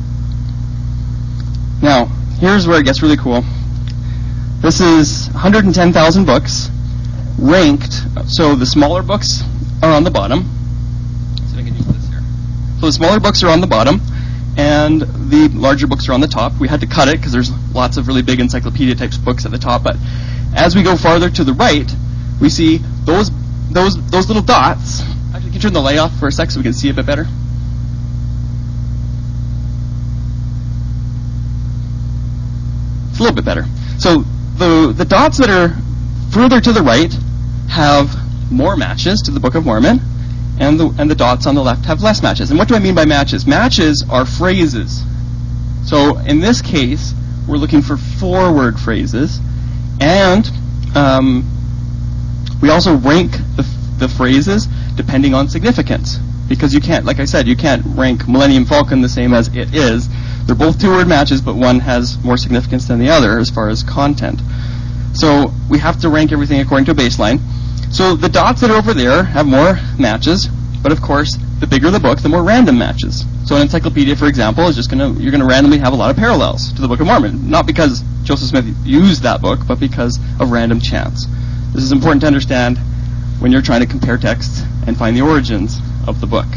Now, here's where it gets really cool. This is 110,000 books ranked. So the smaller books are on the bottom. Let's see if I can use this here. So the smaller books are on the bottom, and the larger books are on the top. We had to cut it because there's lots of really big encyclopedia types books at the top. But as we go farther to the right, we see those little dots. Actually, can you turn the light off for a sec so we can see a bit better? It's a little bit better. So the dots that are further to the right have more matches to the Book of Mormon, and the dots on the left have less matches. And what do I mean by matches? Matches are phrases. So in this case, we're looking for 4-word phrases, and we also rank the phrases depending on significance. Because you can't, like I said, you can't rank Millennium Falcon the same as it is. They're both 2-word matches, but one has more significance than the other as far as content. So we have to rank everything according to a baseline. So the dots that are over there have more matches, but of course, the bigger the book, the more random matches. So an encyclopedia, for example, is you're gonna randomly have a lot of parallels to the Book of Mormon, not because Joseph Smith used that book, but because of random chance. This is important to understand when you're trying to compare texts and find the origins of the book.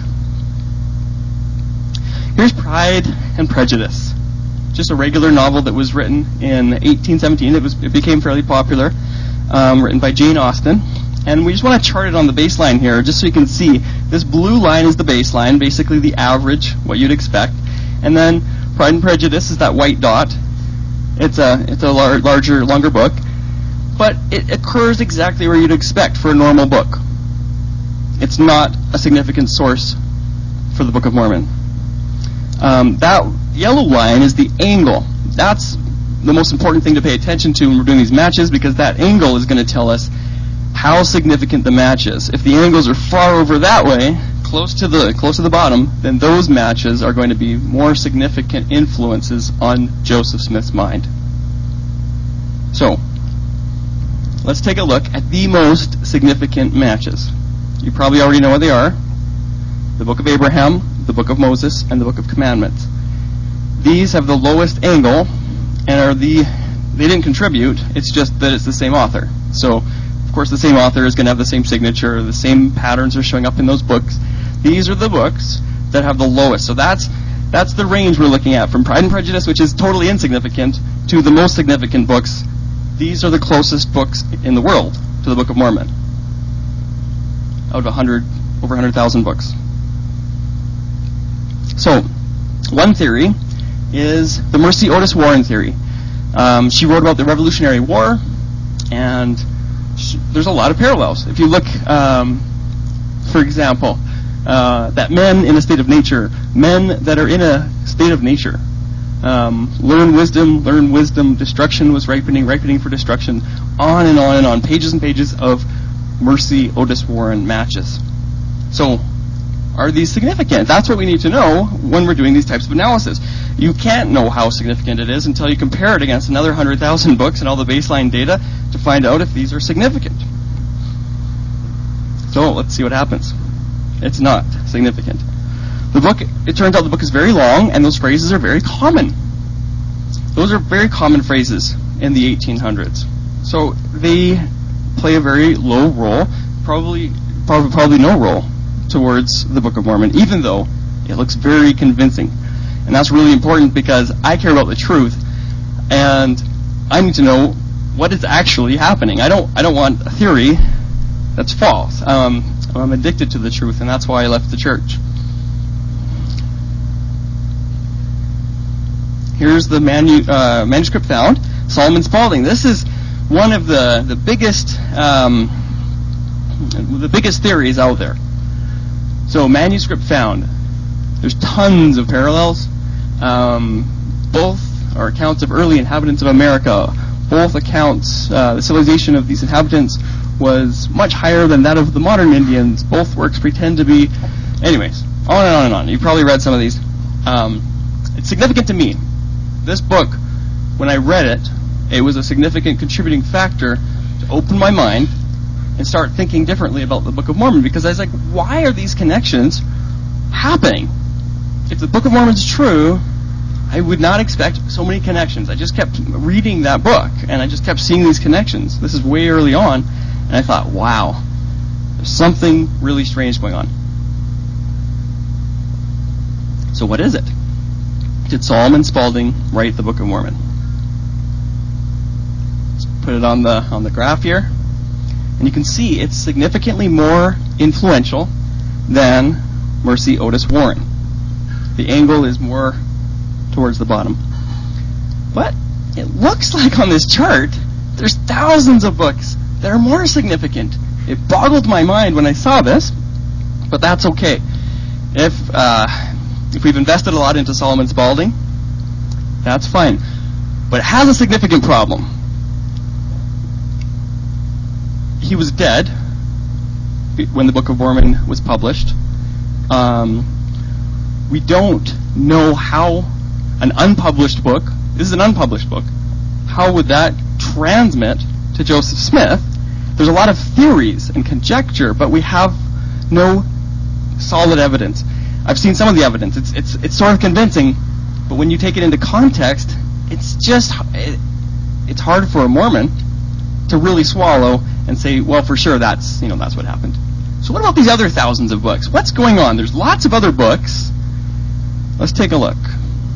Here's Pride and Prejudice, just a regular novel that was written in 1817. It became fairly popular, written by Jane Austen. And we just want to chart it on the baseline here, just so you can see. This blue line is the baseline, basically the average, what you'd expect. And then Pride and Prejudice is that white dot. It's a larger, longer book. But it occurs exactly where you'd expect for a normal book. it's not a significant source for the Book of Mormon. That yellow line is the angle. That's the most important thing to pay attention to when we're doing these matches, because that angle is going to tell us how significant the match is. If the angles are far over that way, close to the bottom, then those matches are going to be more significant influences on Joseph Smith's mind. So, let's take a look at the most significant matches. You probably already know what they are. The Book of Abraham, the Book of Moses, and the Book of Commandments. These have the lowest angle and they didn't contribute, it's just that it's the same author. So, of course, the same author is going to have the same signature, the same patterns are showing up in those books. These are the books that have the lowest. So that's the range we're looking at, from Pride and Prejudice, which is totally insignificant, to the most significant books. These are the closest books in the world to the Book of Mormon, out of over 100,000 books. So, one theory is the Mercy Otis Warren theory. She wrote about the Revolutionary War, and there's a lot of parallels. If you look, for example, that men in a state of nature, men that are in a state of nature, learn wisdom, destruction was ripening for destruction, on and on and on, pages and pages of Mercy Otis Warren matches. So, are these significant? That's what we need to know when we're doing these types of analysis. You can't know how significant it is until you compare it against another 100,000 books and all the baseline data to find out if these are significant. So, let's see what happens. It's not significant. It turns out the book is very long, and those phrases are very common. Those are very common phrases in the 1800s. So, they play a very low role, probably no role, towards the Book of Mormon, even though it looks very convincing. And that's really important, because I care about the truth, and I need to know what is actually happening. I don't want a theory that's false. I'm addicted to the truth, and that's why I left the church. Here's the manuscript found, Solomon Spaulding. This is one of the biggest theories out there. So, manuscript found. There's tons of parallels. Both are accounts of early inhabitants of America. Both accounts, the civilization of these inhabitants was much higher than that of the modern Indians. Both works pretend to be... Anyways, on and on and on. You've probably read some of these. It's significant to me. This book, when I read it, it was a significant contributing factor to open my mind and start thinking differently about the Book of Mormon, because I was like, why are these connections happening? If the Book of Mormon is true, I would not expect so many connections. I just kept reading that book, and I just kept seeing these connections. This is way early on, and I thought, wow, there's something really strange going on. So what is it? Did Solomon Spaulding write the Book of Mormon? Let's put it on the graph here. And you can see it's significantly more influential than Mercy Otis Warren. The angle is more towards the bottom. But it looks like on this chart, there's thousands of books that are more significant. It boggled my mind when I saw this, but that's okay. If we've invested a lot into Solomon Spaulding, that's fine. But it has a significant problem. He was dead when the Book of Mormon was published. We don't know how an unpublished book, this is an unpublished book, how would that transmit to Joseph Smith? There's a lot of theories and conjecture, but we have no solid evidence. I've seen some of the evidence. It's sort of convincing, but when you take it into context, it's hard for a Mormon to really swallow and say, well, for sure, that's what happened. So what about these other thousands of books? What's going on? There's lots of other books. Let's take a look.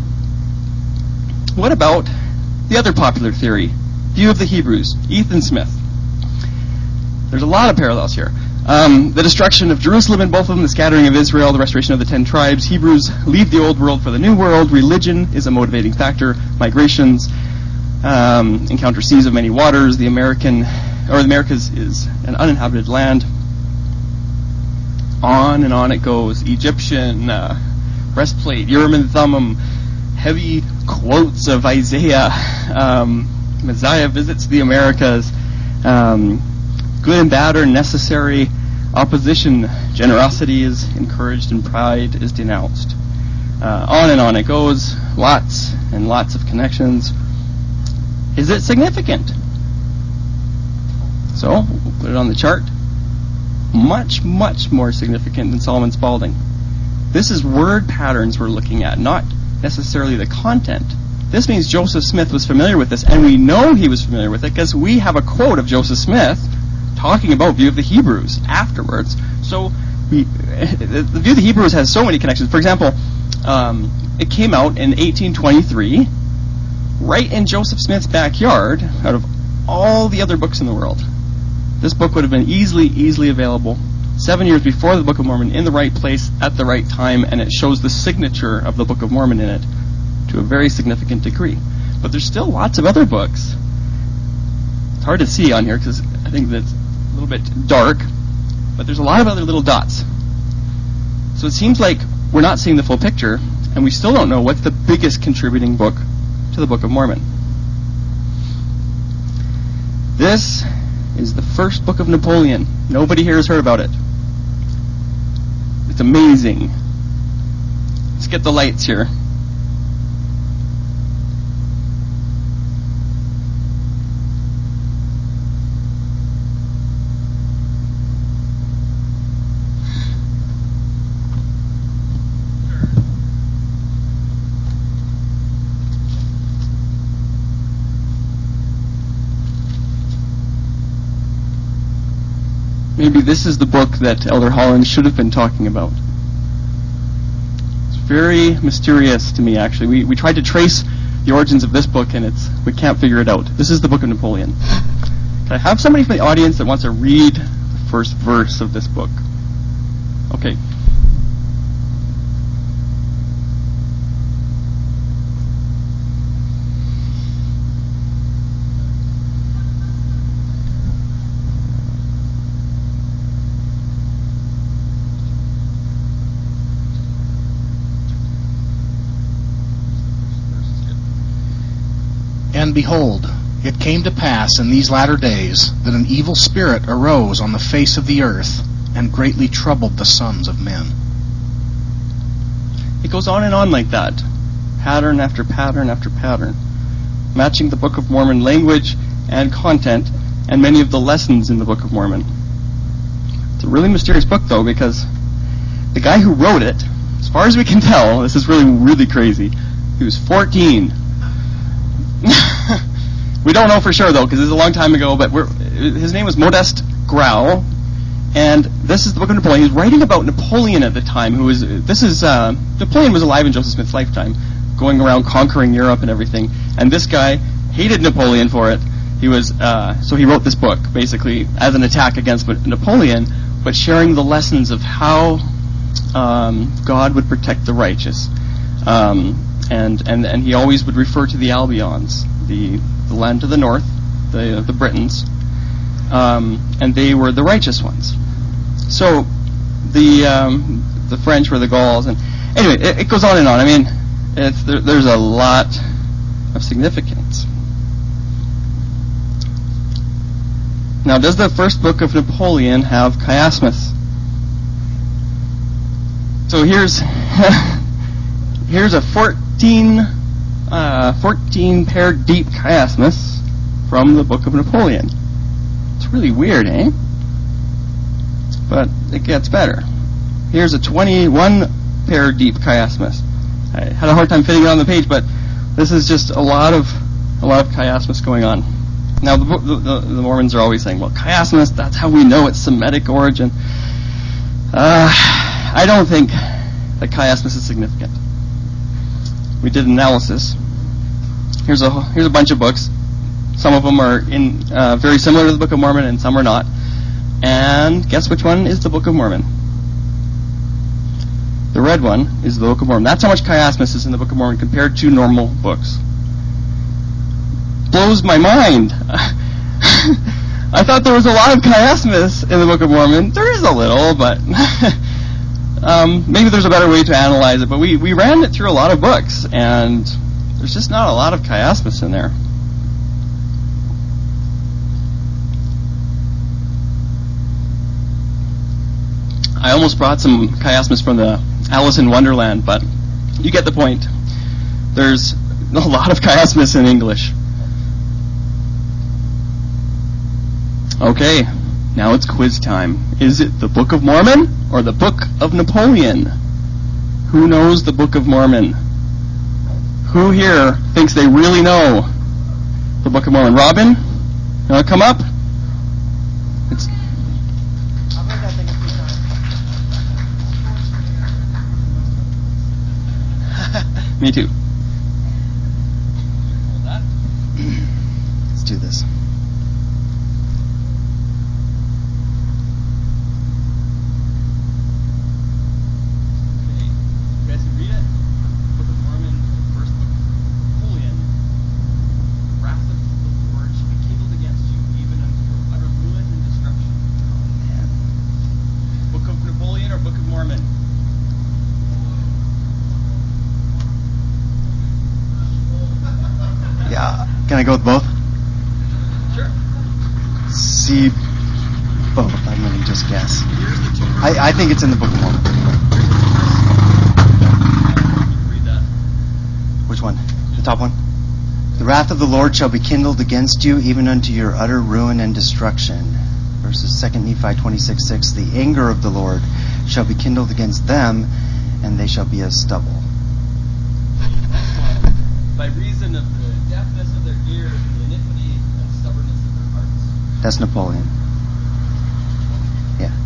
What about the other popular theory, View of the Hebrews, Ethan Smith? There's a lot of parallels here. The destruction of Jerusalem in both of them, the scattering of Israel, the restoration of the 10 tribes. Hebrews leave the old world for the new world. Religion is a motivating factor. Migrations, encounter seas of many waters. The Americas is an uninhabited land. On and on it goes. Egyptian, breastplate, Urim and Thummim, heavy quotes of Isaiah, Messiah visits the Americas, good and bad are necessary, opposition, generosity is encouraged, and pride is denounced. On and on it goes, lots and lots of connections. Is it significant? So, we'll put it on the chart. Much, much more significant than Solomon Spaulding. This is word patterns we're looking at, not necessarily the content. This means Joseph Smith was familiar with this, and we know he was familiar with it because we have a quote of Joseph Smith talking about View of the Hebrews afterwards. So, the View of the Hebrews has so many connections. For example, it came out in 1823, right in Joseph Smith's backyard, out of all the other books in the world. This book would have been easily available 7 years before the Book of Mormon, in the right place at the right time, and it shows the signature of the Book of Mormon in it to a very significant degree. But there's still lots of other books. It's hard to see on here because I think that's a little bit dark, but there's a lot of other little dots. So it seems like we're not seeing the full picture, and we still don't know what's the biggest contributing book to the Book of Mormon. This is the first book of Napoleon. Nobody here has heard about it. It's amazing. Let's get the lights here. Maybe this is the book that Elder Holland should have been talking about. It's very mysterious to me, actually. We tried to trace the origins of this book, and we can't figure it out. This is the Book of Napoleon. Can I have somebody from the audience that wants to read the first verse of this book? Okay. And behold, it came to pass in these latter days that an evil spirit arose on the face of the earth and greatly troubled the sons of men. It goes on and on like that. Pattern after pattern after pattern. Matching the Book of Mormon language and content and many of the lessons in the Book of Mormon. It's a really mysterious book, though, because the guy who wrote it, as far as we can tell, this is really crazy, he was 14. We don't know for sure, though, because this is a long time ago, but his name was Modest Grau, and this is the Book of Napoleon. He's writing about Napoleon at the time, Napoleon was alive in Joseph Smith's lifetime, going around conquering Europe and everything, and this guy hated Napoleon for it. So he wrote this book, basically, as an attack against Napoleon, but sharing the lessons of how God would protect the righteous. And he always would refer to the Albions, the land to the north, the Britons, and they were the righteous ones. So the French were the Gauls, and anyway, it goes on and on. I mean, there's a lot of significance. Now, does the first book of Napoleon have chiasmus? So here's a 14 pair deep chiasmus from the Book of Napoleon. It's really weird, eh? But it gets better. Here's a 21 pair deep chiasmus. I had a hard time fitting it on the page, but this is just a lot of chiasmus going on. Now, the Mormons are always saying, well, chiasmus, that's how we know it's Semitic origin. I don't think that chiasmus is significant. We did analysis. Here's a bunch of books. Some of them are very similar to the Book of Mormon, and some are not. And guess which one is the Book of Mormon? The red one is the Book of Mormon. That's how much chiasmus is in the Book of Mormon compared to normal books. Blows my mind. I thought there was a lot of chiasmus in the Book of Mormon. There is a little, but maybe there's a better way to analyze it, but we ran it through a lot of books, and there's just not a lot of chiasmus in there. I almost brought some chiasmus from the Alice in Wonderland, but you get the point. There's a lot of chiasmus in English. Okay, now it's quiz time. Is it the Book of Mormon or the Book of Napoleon? Who knows the Book of Mormon? Who here thinks they really know the Book of Mormon? Robin, you want to come up? It's me too. Let's do this. Can I go with both? Sure. See both. I'm going to just guess. I think it's in the Book of Mormon. Read that. Which one? The top one? The wrath of the Lord shall be kindled against you, even unto your utter ruin and destruction. Verses 2 Nephi 26:6. The anger of the Lord shall be kindled against them, and they shall be as stubble. By reason of the deafness of their ears and the iniquity and stubbornness of their hearts. That's Napoleon. Yeah.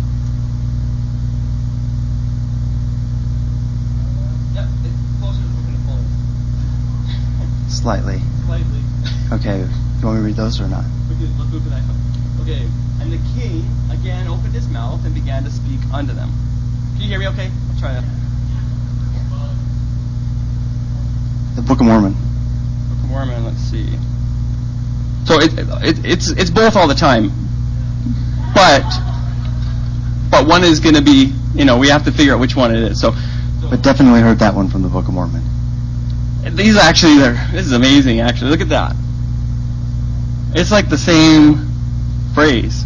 Yep, it's closer to the Book of Napoleon. Slightly. Slightly. Okay. You want me to read those or not? Let's move to that one. Okay. And the king again opened his mouth and began to speak unto them. Can you hear me okay? I'll try to. The Book of Mormon. Book of Mormon, let's see. So it's both all the time. But one is going to be, we have to figure out which one it is. So But definitely heard that one from the Book of Mormon. These actually, this is amazing actually. Look at that. It's like the same phrase.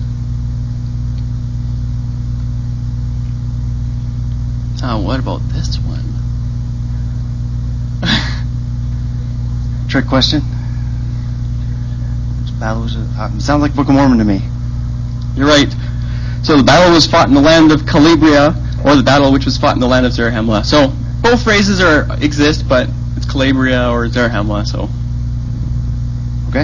Oh, what about this one? Trick question? Which battle was it? Sounds like Book of Mormon to me. You're right. So the battle was fought in the land of Calabria, or the battle which was fought in the land of Zarahemla. So both phrases exist, but it's Calabria or Zarahemla. So Okay.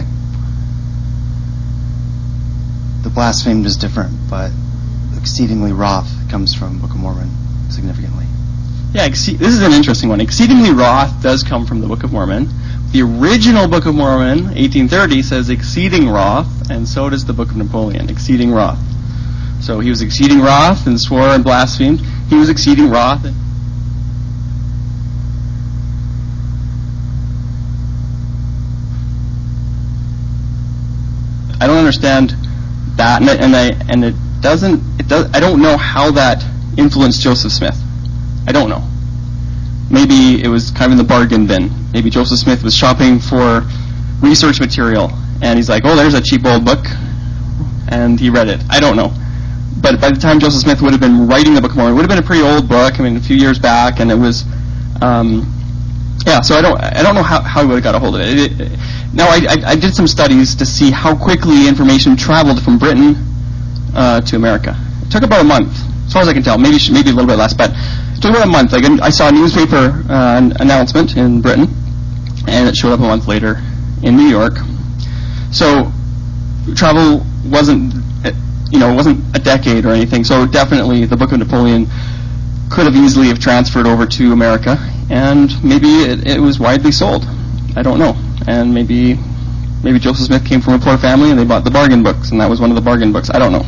The blasphemed is different, but exceedingly wroth comes from Book of Mormon significantly. yeah, this is an interesting one. Exceedingly wroth does come from the Book of Mormon. The original Book of Mormon, 1830, says exceeding wroth, and so does the Book of Napoleon, exceeding wroth. So he was exceeding wroth and swore and blasphemed. He was exceeding wroth. I don't understand that, and it doesn't. I don't know how that influenced Joseph Smith. I don't know. Maybe it was kind of in the bargain bin. Maybe Joseph Smith was shopping for research material, and he's like, "Oh, there's a cheap old book," and he read it. I don't know. But by the time Joseph Smith would have been writing the Book of Mormon, it would have been a pretty old book. I mean, a few years back, and it was, So I don't know how he would have got a hold of it. Now, I did some studies to see how quickly information traveled from Britain to America. It took about a month, as far as I can tell. Maybe a little bit less, but it took about a month. Like, I saw a newspaper announcement in Britain, and it showed up a month later in New York. So travel wasn't a decade or anything. So definitely the Book of Napoleon could have easily have transferred over to America, and maybe it was widely sold. I don't know. And maybe Joseph Smith came from a poor family and they bought the bargain books, and that was one of the bargain books. I don't know.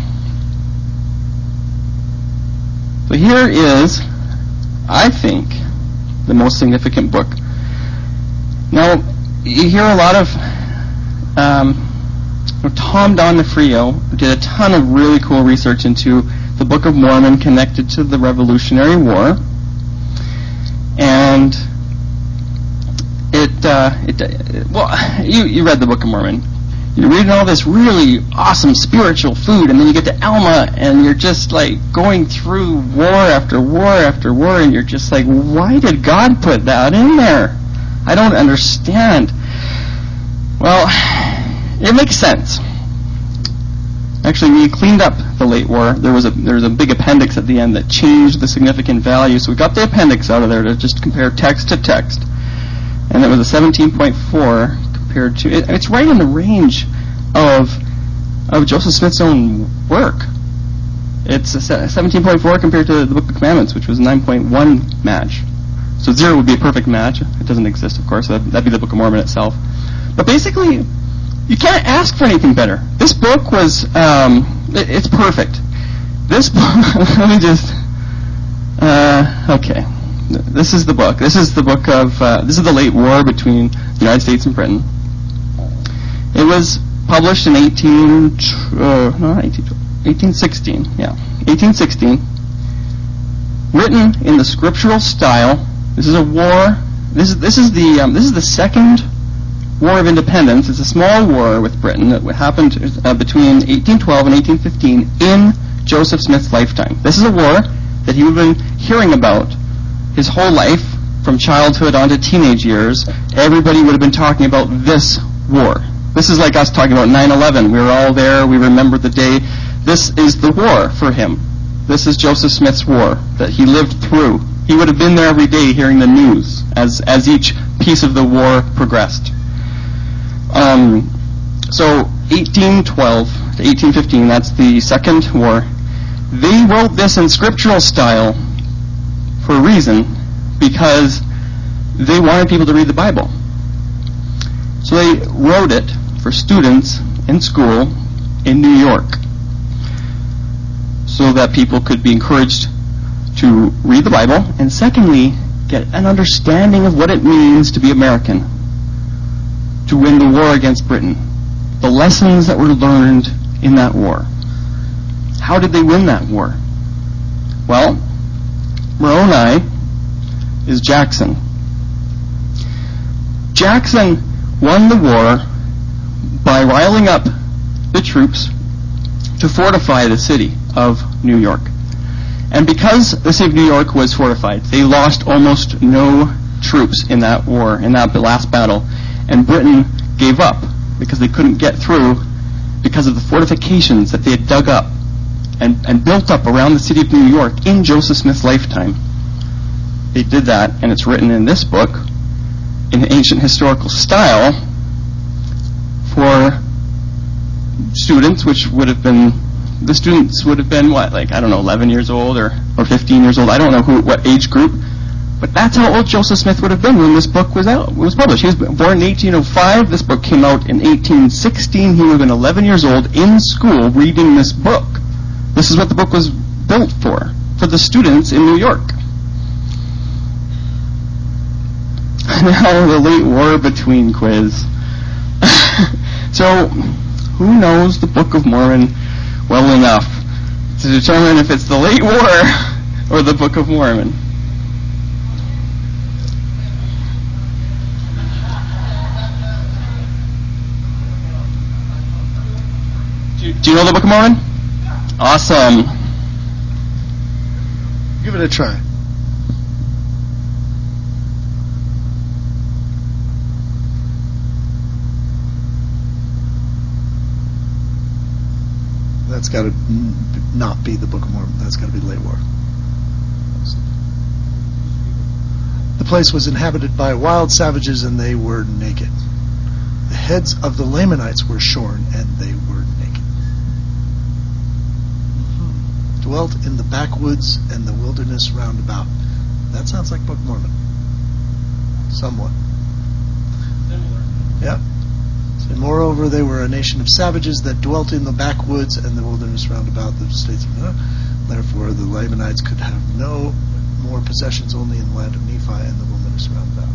So here is, I think, the most significant book. Now, you hear a lot of Tom Donofrio did a ton of really cool research into the Book of Mormon connected to the Revolutionary War, and you read the Book of Mormon. You're reading all this really awesome spiritual food, and then you get to Alma, and you're just like going through war after war after war, and you're just like, why did God put that in there? I don't understand. Well, it makes sense. Actually, we cleaned up the late war. There was a big appendix at the end that changed the significant value, so we got the appendix out of there to just compare text to text, and it was a 17.4 compared to it's right in the range of Joseph Smith's own work. It's a 17.4 compared to the Book of Commandments, which was a 9.1 match. So 0 would be a perfect match. It doesn't exist, of course. That'd be the Book of Mormon itself. But basically, you can't ask for anything better. This book was it's perfect. This book. Let me just. Okay. This is the book. This is the book of. This is the late war between the United States and Britain. It was published in 1816. Yeah, 1816. Written in the scriptural style. This is a war. This is the second War of Independence. It's a small war with Britain that happened between 1812 and 1815 in Joseph Smith's lifetime. This is a war that he would have been hearing about his whole life, from childhood on to teenage years. Everybody would have been talking about this war. This is like us talking about 9/11. We were all there. We remember the day. This is the war for him. This is Joseph Smith's war that he lived through. He would have been there every day hearing the news as each piece of the war progressed. So 1812 to 1815, that's the second war. They wrote this in scriptural style for a reason, because they wanted people to read the Bible. So they wrote it for students in school in New York, so that people could be encouraged to read the Bible, and secondly, get an understanding of what it means to be American, to win the war against Britain. The lessons that were learned in that war. How did they win that war? Well, Moroni is Jackson. Jackson won the war by riling up the troops to fortify the city of New York. And because the city of New York was fortified, they lost almost no troops in that war, in that last battle. And Britain gave up because they couldn't get through because of the fortifications that they had dug up and built up around the city of New York in Joseph Smith's lifetime. They did that, and it's written in this book in an ancient historical style for students, which would have been, the students would have been, 11 years old or 15 years old. I don't know what age group. But that's how old Joseph Smith would have been when this book was published. He was born in 1805. This book came out in 1816. He would have been 11 years old in school reading this book. This is what the book was built for the students in New York. Now the late war between quiz. So, who knows the Book of Mormon well enough to determine if it's the late war or the Book of Mormon? Do you know the Book of Mormon? Awesome. Give it a try. That's got to not be the Book of Mormon. That's got to be late war. The place was inhabited by wild savages, and they were naked. The heads of the Lamanites were shorn, and they were naked. Dwelt in the backwoods and the wilderness round about. That sounds like Book of Mormon. Somewhat. Similar. Yeah. And moreover, they were a nation of savages that dwelt in the backwoods and the wilderness round about the states of Noah. Therefore, the Lamanites could have no more possessions, only in the land of Nephi and the wilderness round about.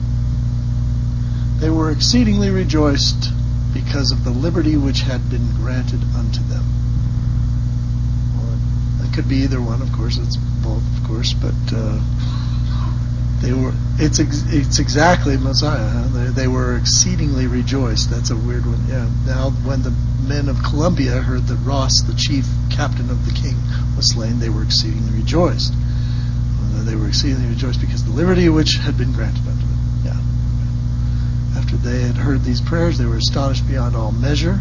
They were exceedingly rejoiced because of the liberty which had been granted unto them. Well, could be either one, of course. It's both, of course, but they were. It's exactly Mosiah. Huh? They were exceedingly rejoiced. That's a weird one. Yeah. Now, when the men of Columbia heard that Ross, the chief captain of the king, was slain, they were exceedingly rejoiced. They were exceedingly rejoiced because the liberty which had been granted unto them. Yeah. After they had heard these prayers, they were astonished beyond all measure.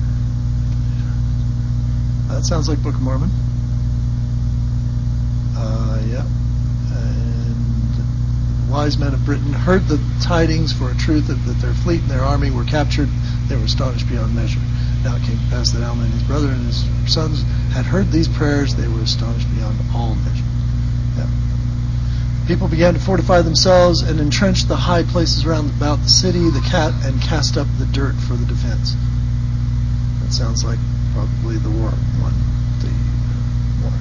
That sounds like Book of Mormon. Yeah. And the wise men of Britain heard the tidings for a truth that their fleet and their army were captured. They were astonished beyond measure. Now it came to pass that Alma and his brother and his sons had heard these prayers. They were astonished beyond all measure. Yeah. People began to fortify themselves and entrench the high places round about the city, and cast up the dirt for the defense. That sounds like probably the war one. The war.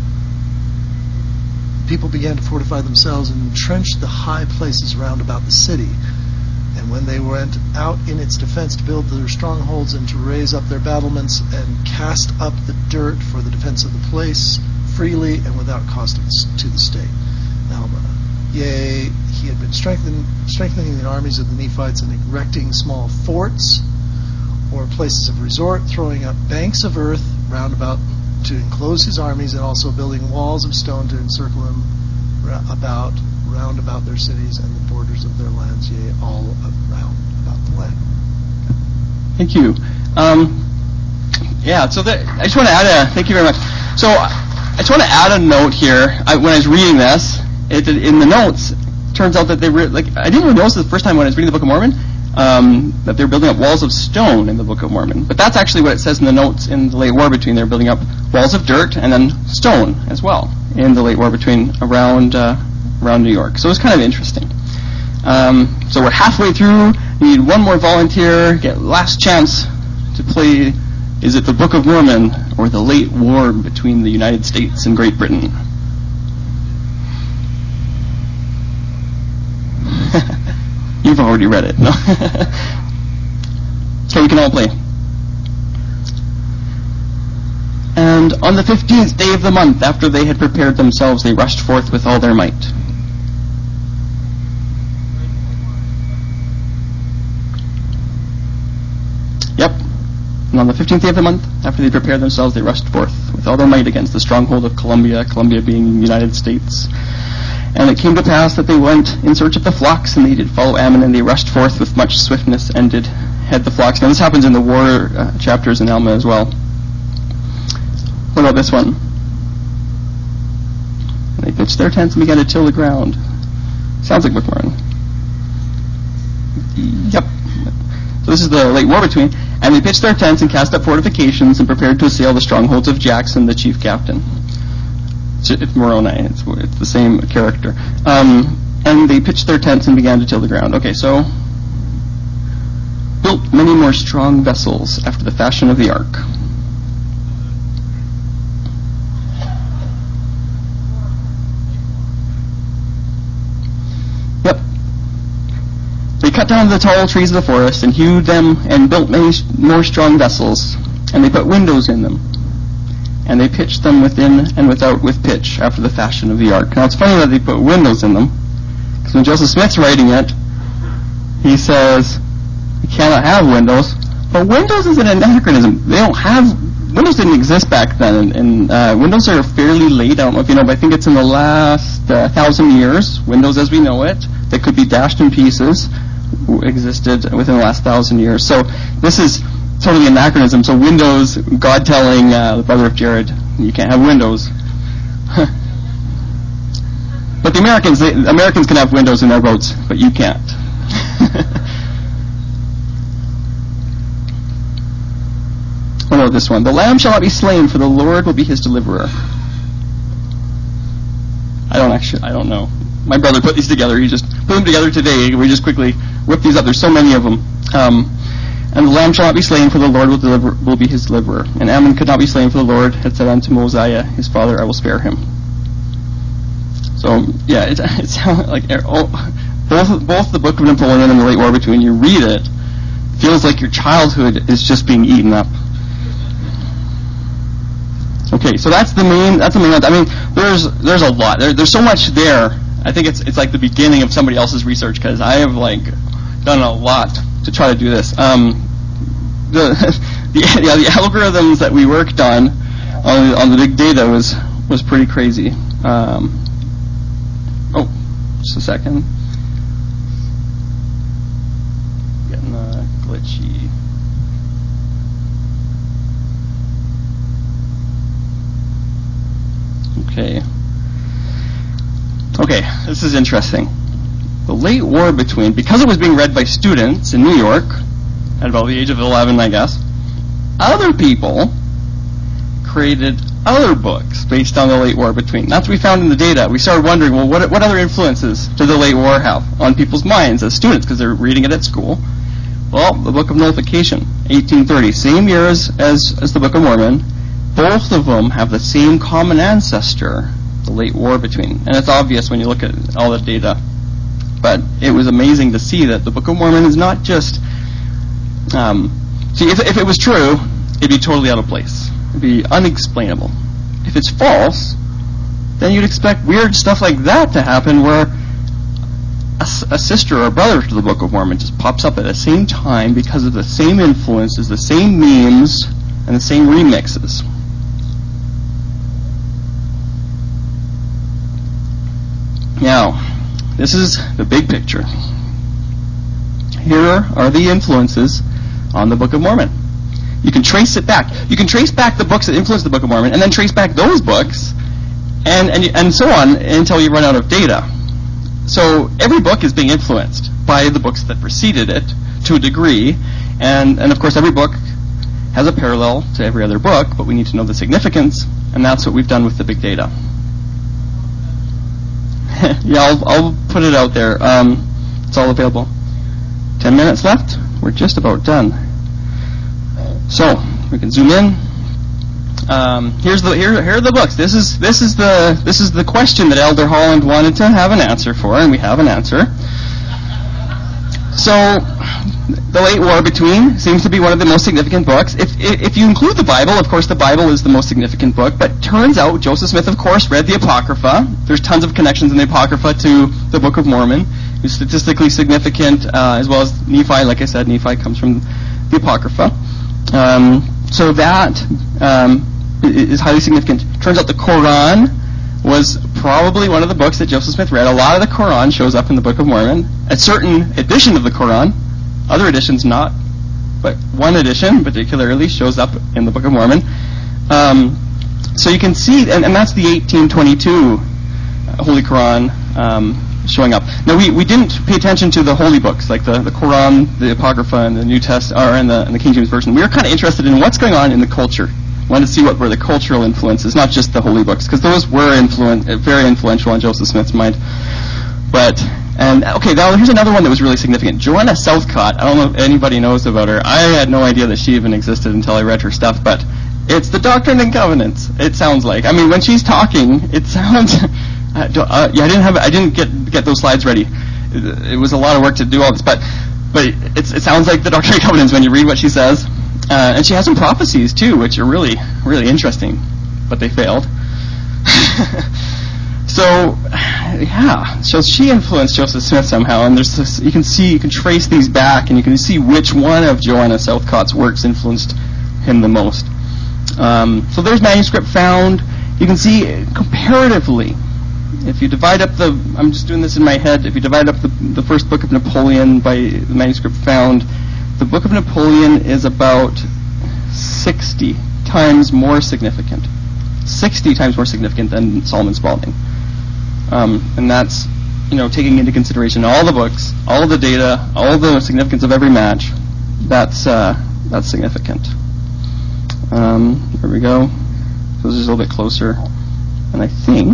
People began to fortify themselves and entrench the high places round about the city. And when they went out in its defense to build their strongholds and to raise up their battlements and cast up the dirt for the defense of the place freely and without cost to the state. Yea, he had been strengthening the armies of the Nephites and erecting small forts or places of resort, throwing up banks of earth round about to enclose his armies, and also building walls of stone to encircle them round about their cities and the borders of their lands, yea, all round about the land. Thank you. So I just want to add thank you very much. So I just want to add a note here. When I was reading this, in the notes, it turns out that they were, I didn't really notice the first time when I was reading the Book of Mormon, that they're building up walls of stone in the Book of Mormon. But that's actually what it says in the notes in the late war between. They're building up walls of dirt and then stone as well in the late war between around New York. So it's kind of interesting. So we're halfway through. We need one more volunteer. Get last chance to play. Is it the Book of Mormon or the late war between the United States and Great Britain? You've already read it. No? So we can all play. And on the 15th day of the month, after they had prepared themselves, they rushed forth with all their might. Yep. And on the 15th day of the month, after they prepared themselves, they rushed forth with all their might against the stronghold of Columbia, Columbia being the United States. And it came to pass that they went in search of the flocks, and they did follow Ammon, and they rushed forth with much swiftness and did head the flocks. Now this happens in the war chapters in Alma as well. What about this one? And they pitched their tents and began to till the ground. Sounds like Book of Mormon. Yep. So this is the late war between. And they pitched their tents and cast up fortifications and prepared to assail the strongholds of Jackson, the chief captain. It's Moroni. It's the same character. And they pitched their tents and began to till the ground. Okay, so built many more strong vessels after the fashion of the ark. Yep. They cut down the tall trees of the forest and hewed them and built many more strong vessels, and they put windows in them. And they pitched them within and without with pitch, after the fashion of the ark. Now it's funny that they put windows in them, because when Joseph Smith's writing it, he says, you cannot have windows. But windows is an anachronism. Windows didn't exist back then, and windows are fairly late. I don't know if you know, but I think it's in the last 1,000 years. Windows as we know it, that could be dashed in pieces, existed within the last 1,000 years. So this is totally anachronism. So windows, God telling the brother of Jared, you can't have windows. But the Americans can have windows in their boats, but you can't. What about this one? The lamb shall not be slain, for the Lord will be his deliverer. I don't know. My brother put these together. He just put them together today. We just quickly whipped these up. There's so many of them. And the lamb shall not be slain, for the Lord will be his deliverer. And Ammon could not be slain, for the Lord had said unto Mosiah, his father, I will spare him. So, yeah, it sounds like both the Book of Napoleon and the Late War Between, you read it, feels like your childhood is just being eaten up. Okay, so that's the main. I mean, there's a lot. There's so much there. I think it's like the beginning of somebody else's research, because I have like done a lot to try to do this. The algorithms that we worked on the big data was pretty crazy. Just a second. Getting glitchy. Okay, this is interesting. The late war between, because it was being read by students in New York, at about the age of 11, I guess, other people created other books based on the late war between. That's what we found in the data. We started wondering, well, what other influences did the late war have on people's minds as students, because they're reading it at school? Well, the Book of Nullification, 1830, same year as the Book of Mormon. Both of them have the same common ancestor, the late war between. And it's obvious when you look at all the data. But it was amazing to see that the Book of Mormon is not just... if it was true, it'd be totally out of place. It'd be unexplainable. If it's false, then you'd expect weird stuff like that to happen, where a sister or brother to the Book of Mormon just pops up at the same time because of the same influences, the same memes, and the same remixes. Now, this is the big picture. Here are the influences on the Book of Mormon. You can trace it back. You can trace back the books that influenced the Book of Mormon, and then trace back those books, and so on until you run out of data. So every book is being influenced by the books that preceded it to a degree, and of course every book has a parallel to every other book, but we need to know the significance, and that's what we've done with the big data. Yeah, I'll put it out there. It's all available. 10 minutes left. We're just about done. So we can zoom in. Here are the books. This is the question that Elder Holland wanted to have an answer for, and we have an answer. So the late war between seems to be one of the most significant books. If you include the Bible, of course the Bible is the most significant book, but turns out Joseph Smith, of course, read the Apocrypha. There's tons of connections in the Apocrypha to the Book of Mormon. It's statistically significant, as well as Nephi. Like I said, Nephi comes from the Apocrypha. So that is highly significant. Turns out the Quran was probably one of the books that Joseph Smith read. A lot of the Quran shows up in the Book of Mormon. A certain edition of the Quran, other editions not, but one edition particularly shows up in the Book of Mormon. So you can see, and that's the 1822 Holy Quran showing up. Now we didn't pay attention to the holy books like the Quran, the Apocrypha, and the New Testament, or and the King James Version. We were kind of interested in what's going on in the culture. Wanted to see what were the cultural influences, not just the holy books, because those were very influential on Joseph Smith's mind. Okay, now here's another one that was really significant. Joanna Southcott. I don't know if anybody knows about her. I had no idea that she even existed until I read her stuff, but it's the Doctrine and Covenants. It sounds like. I mean, when she's talking, it sounds. I didn't get those slides ready. It was a lot of work to do all this, but it sounds like the Doctrine and Covenants when you read what she says. And she has some prophecies too, which are really, really interesting, but they failed. So she influenced Joseph Smith somehow, and there's this, you can trace these back, and you can see which one of Joanna Southcott's works influenced him the most. So there's manuscript found. You can see comparatively, if you divide up I'm just doing this in my head, if you divide up the first book of Napoleon by the manuscript found, the Book of Napoleon is about 60 times more significant. 60 times more significant than Solomon Spaulding. And that's, taking into consideration all the books, all the data, all the significance of every match. That's significant. There we go. So this is a little bit closer. And I think,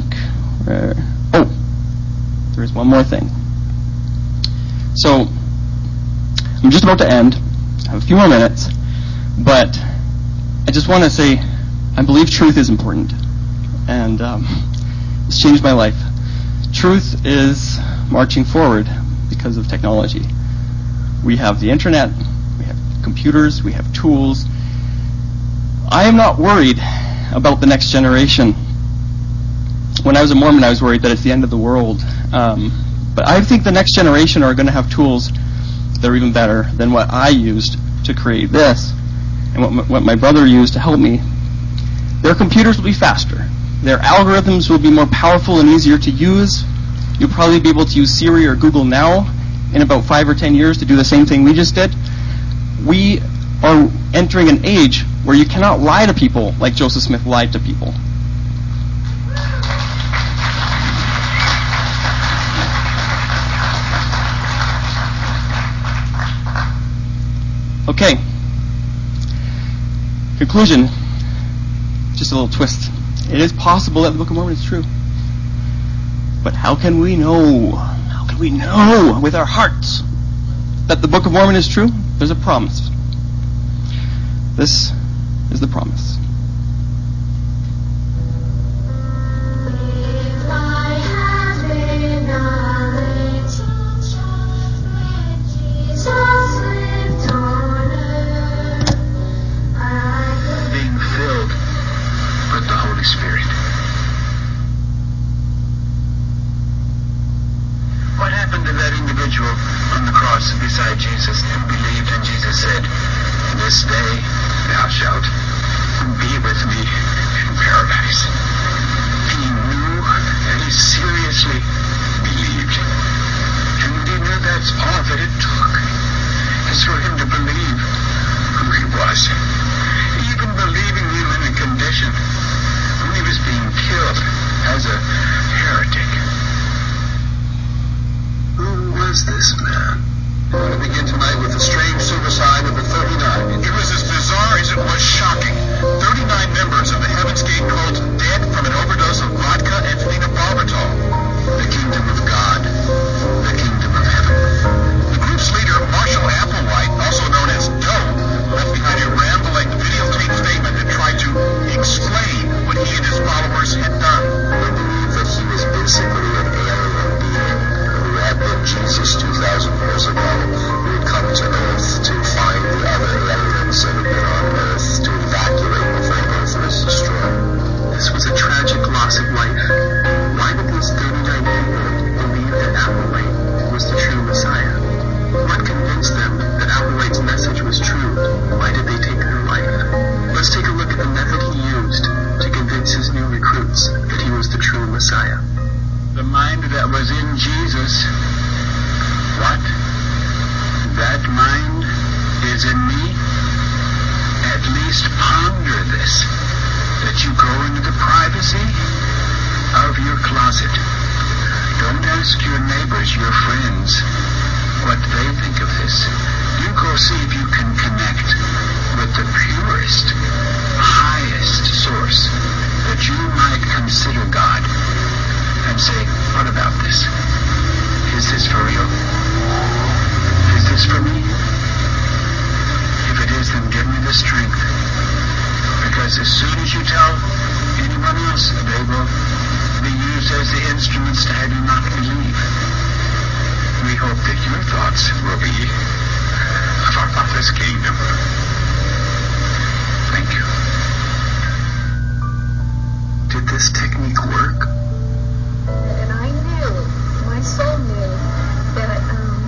there is one more thing. So, I'm just about to end. I have a few more minutes. But I just want to say, I believe truth is important. And it's changed my life. Truth is marching forward because of technology. We have the internet, we have computers, we have tools. I am not worried about the next generation. When I was a Mormon, I was worried that it's the end of the world. But I think the next generation are going to have tools that are even better than what I used to create this and what my brother used to help me. Their computers will be faster. Their algorithms will be more powerful and easier to use. You'll probably be able to use Siri or Google now in about 5 or 10 years to do the same thing we just did. We are entering an age where you cannot lie to people like Joseph Smith lied to people. Okay. Conclusion. Just a little twist. It is possible that the Book of Mormon is true. But how can we know? How can we know with our hearts that the Book of Mormon is true? There's a promise. This is the promise. Being filled with the Holy Spirit. What happened to that individual on the cross beside Jesus who believed and Jesus said, "This day thou shalt be with me in paradise"? He knew and he seriously believed. And he knew that's all that it took, is for him to believe who he was. Even believing him in a condition when he was being killed as a heretic. Who was this man? I want to begin tonight with the strange silver sign of the 39. It was as bizarre as it was shocking. 39 members of the Heaven's Gate cult dead from an overdose of vodka and phenobarbital. The kingdom of God. The kingdom of heaven. The group's leader, Marshall Applewhite, also known as Doe, left behind a rambling videotape statement that tried to explain what he and his followers had done. They believed that he was basically an alien being who had been Jesus 2,000 years ago, who had come to Earth to find the other aliens that had been on Earth to evacuate before Earth was destroyed. This was a tragic loss of life. Why did these 39 people believe that Applewhite was the true Messiah? What convinced them that Applewhite's message was true? Why did they take their life? Let's take a look at the method he used to convince his new recruits that he was the true Messiah. The mind that was in Jesus, what? That mind is in me? At least ponder this, that you go into the privacy of your closet. Don't ask your neighbors, your friends, what they think of this. You go see if you can connect with the purest, highest source that you might consider God and say, what about this? Is this for real? Is this for me? If it is, then give me the strength. Because as soon as you tell anyone else, they will be used as the instruments to have you not believe. We hope that your thoughts will be of our Father's kingdom. Thank you. Did this technique work? And I knew, my soul knew, that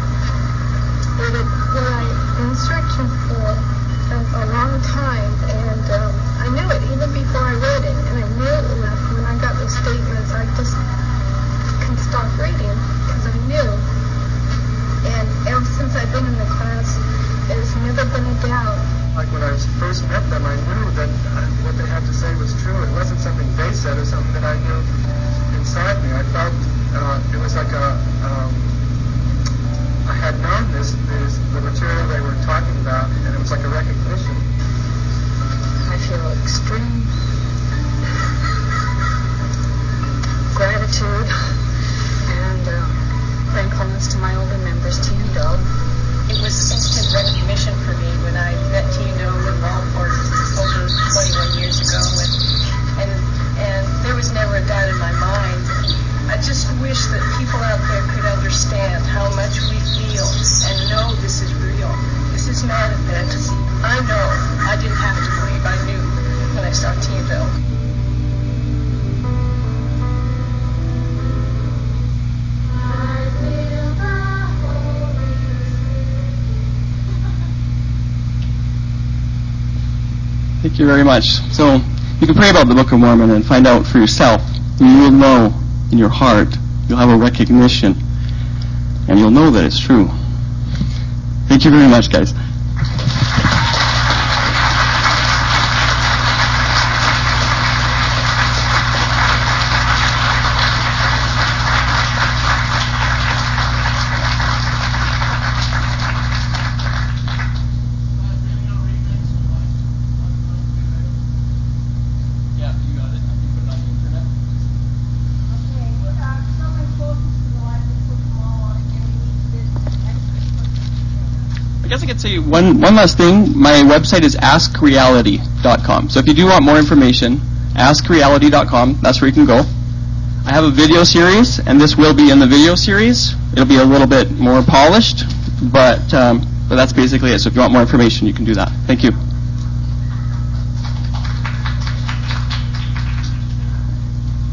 what I'd been searching for a long time, and I knew it even before I read it, and I knew it when I got those statements. I just couldn't stop reading because I knew. And ever since I've been in the class, there's never been a doubt. Like when I first met them, I knew that what they had to say was true. It wasn't something they said or something that I knew inside me. I felt it was like I had known the material they were talking about, and it was like a recognition. I feel extreme gratitude and thankfulness to my older members, Tiendo. It was instant recognition for me when I met Tiendo in Waldport over 21 years ago, and there was never a doubt in my mind. I just wish that people out there could understand how much we feel and know this is real. This is not a fantasy. I know. I didn't have to believe. I knew when I saw Tiendo. Thank you very much. So you can pray about the Book of Mormon and find out for yourself. And you will know in your heart, you'll have a recognition, and you'll know that it's true. Thank you very much, guys. I guess I could say one last thing. My website is askreality.com. So if you do want more information, askreality.com. That's where you can go. I have a video series, and this will be in the video series. It'll be a little bit more polished, but that's basically it. So if you want more information, you can do that. Thank you.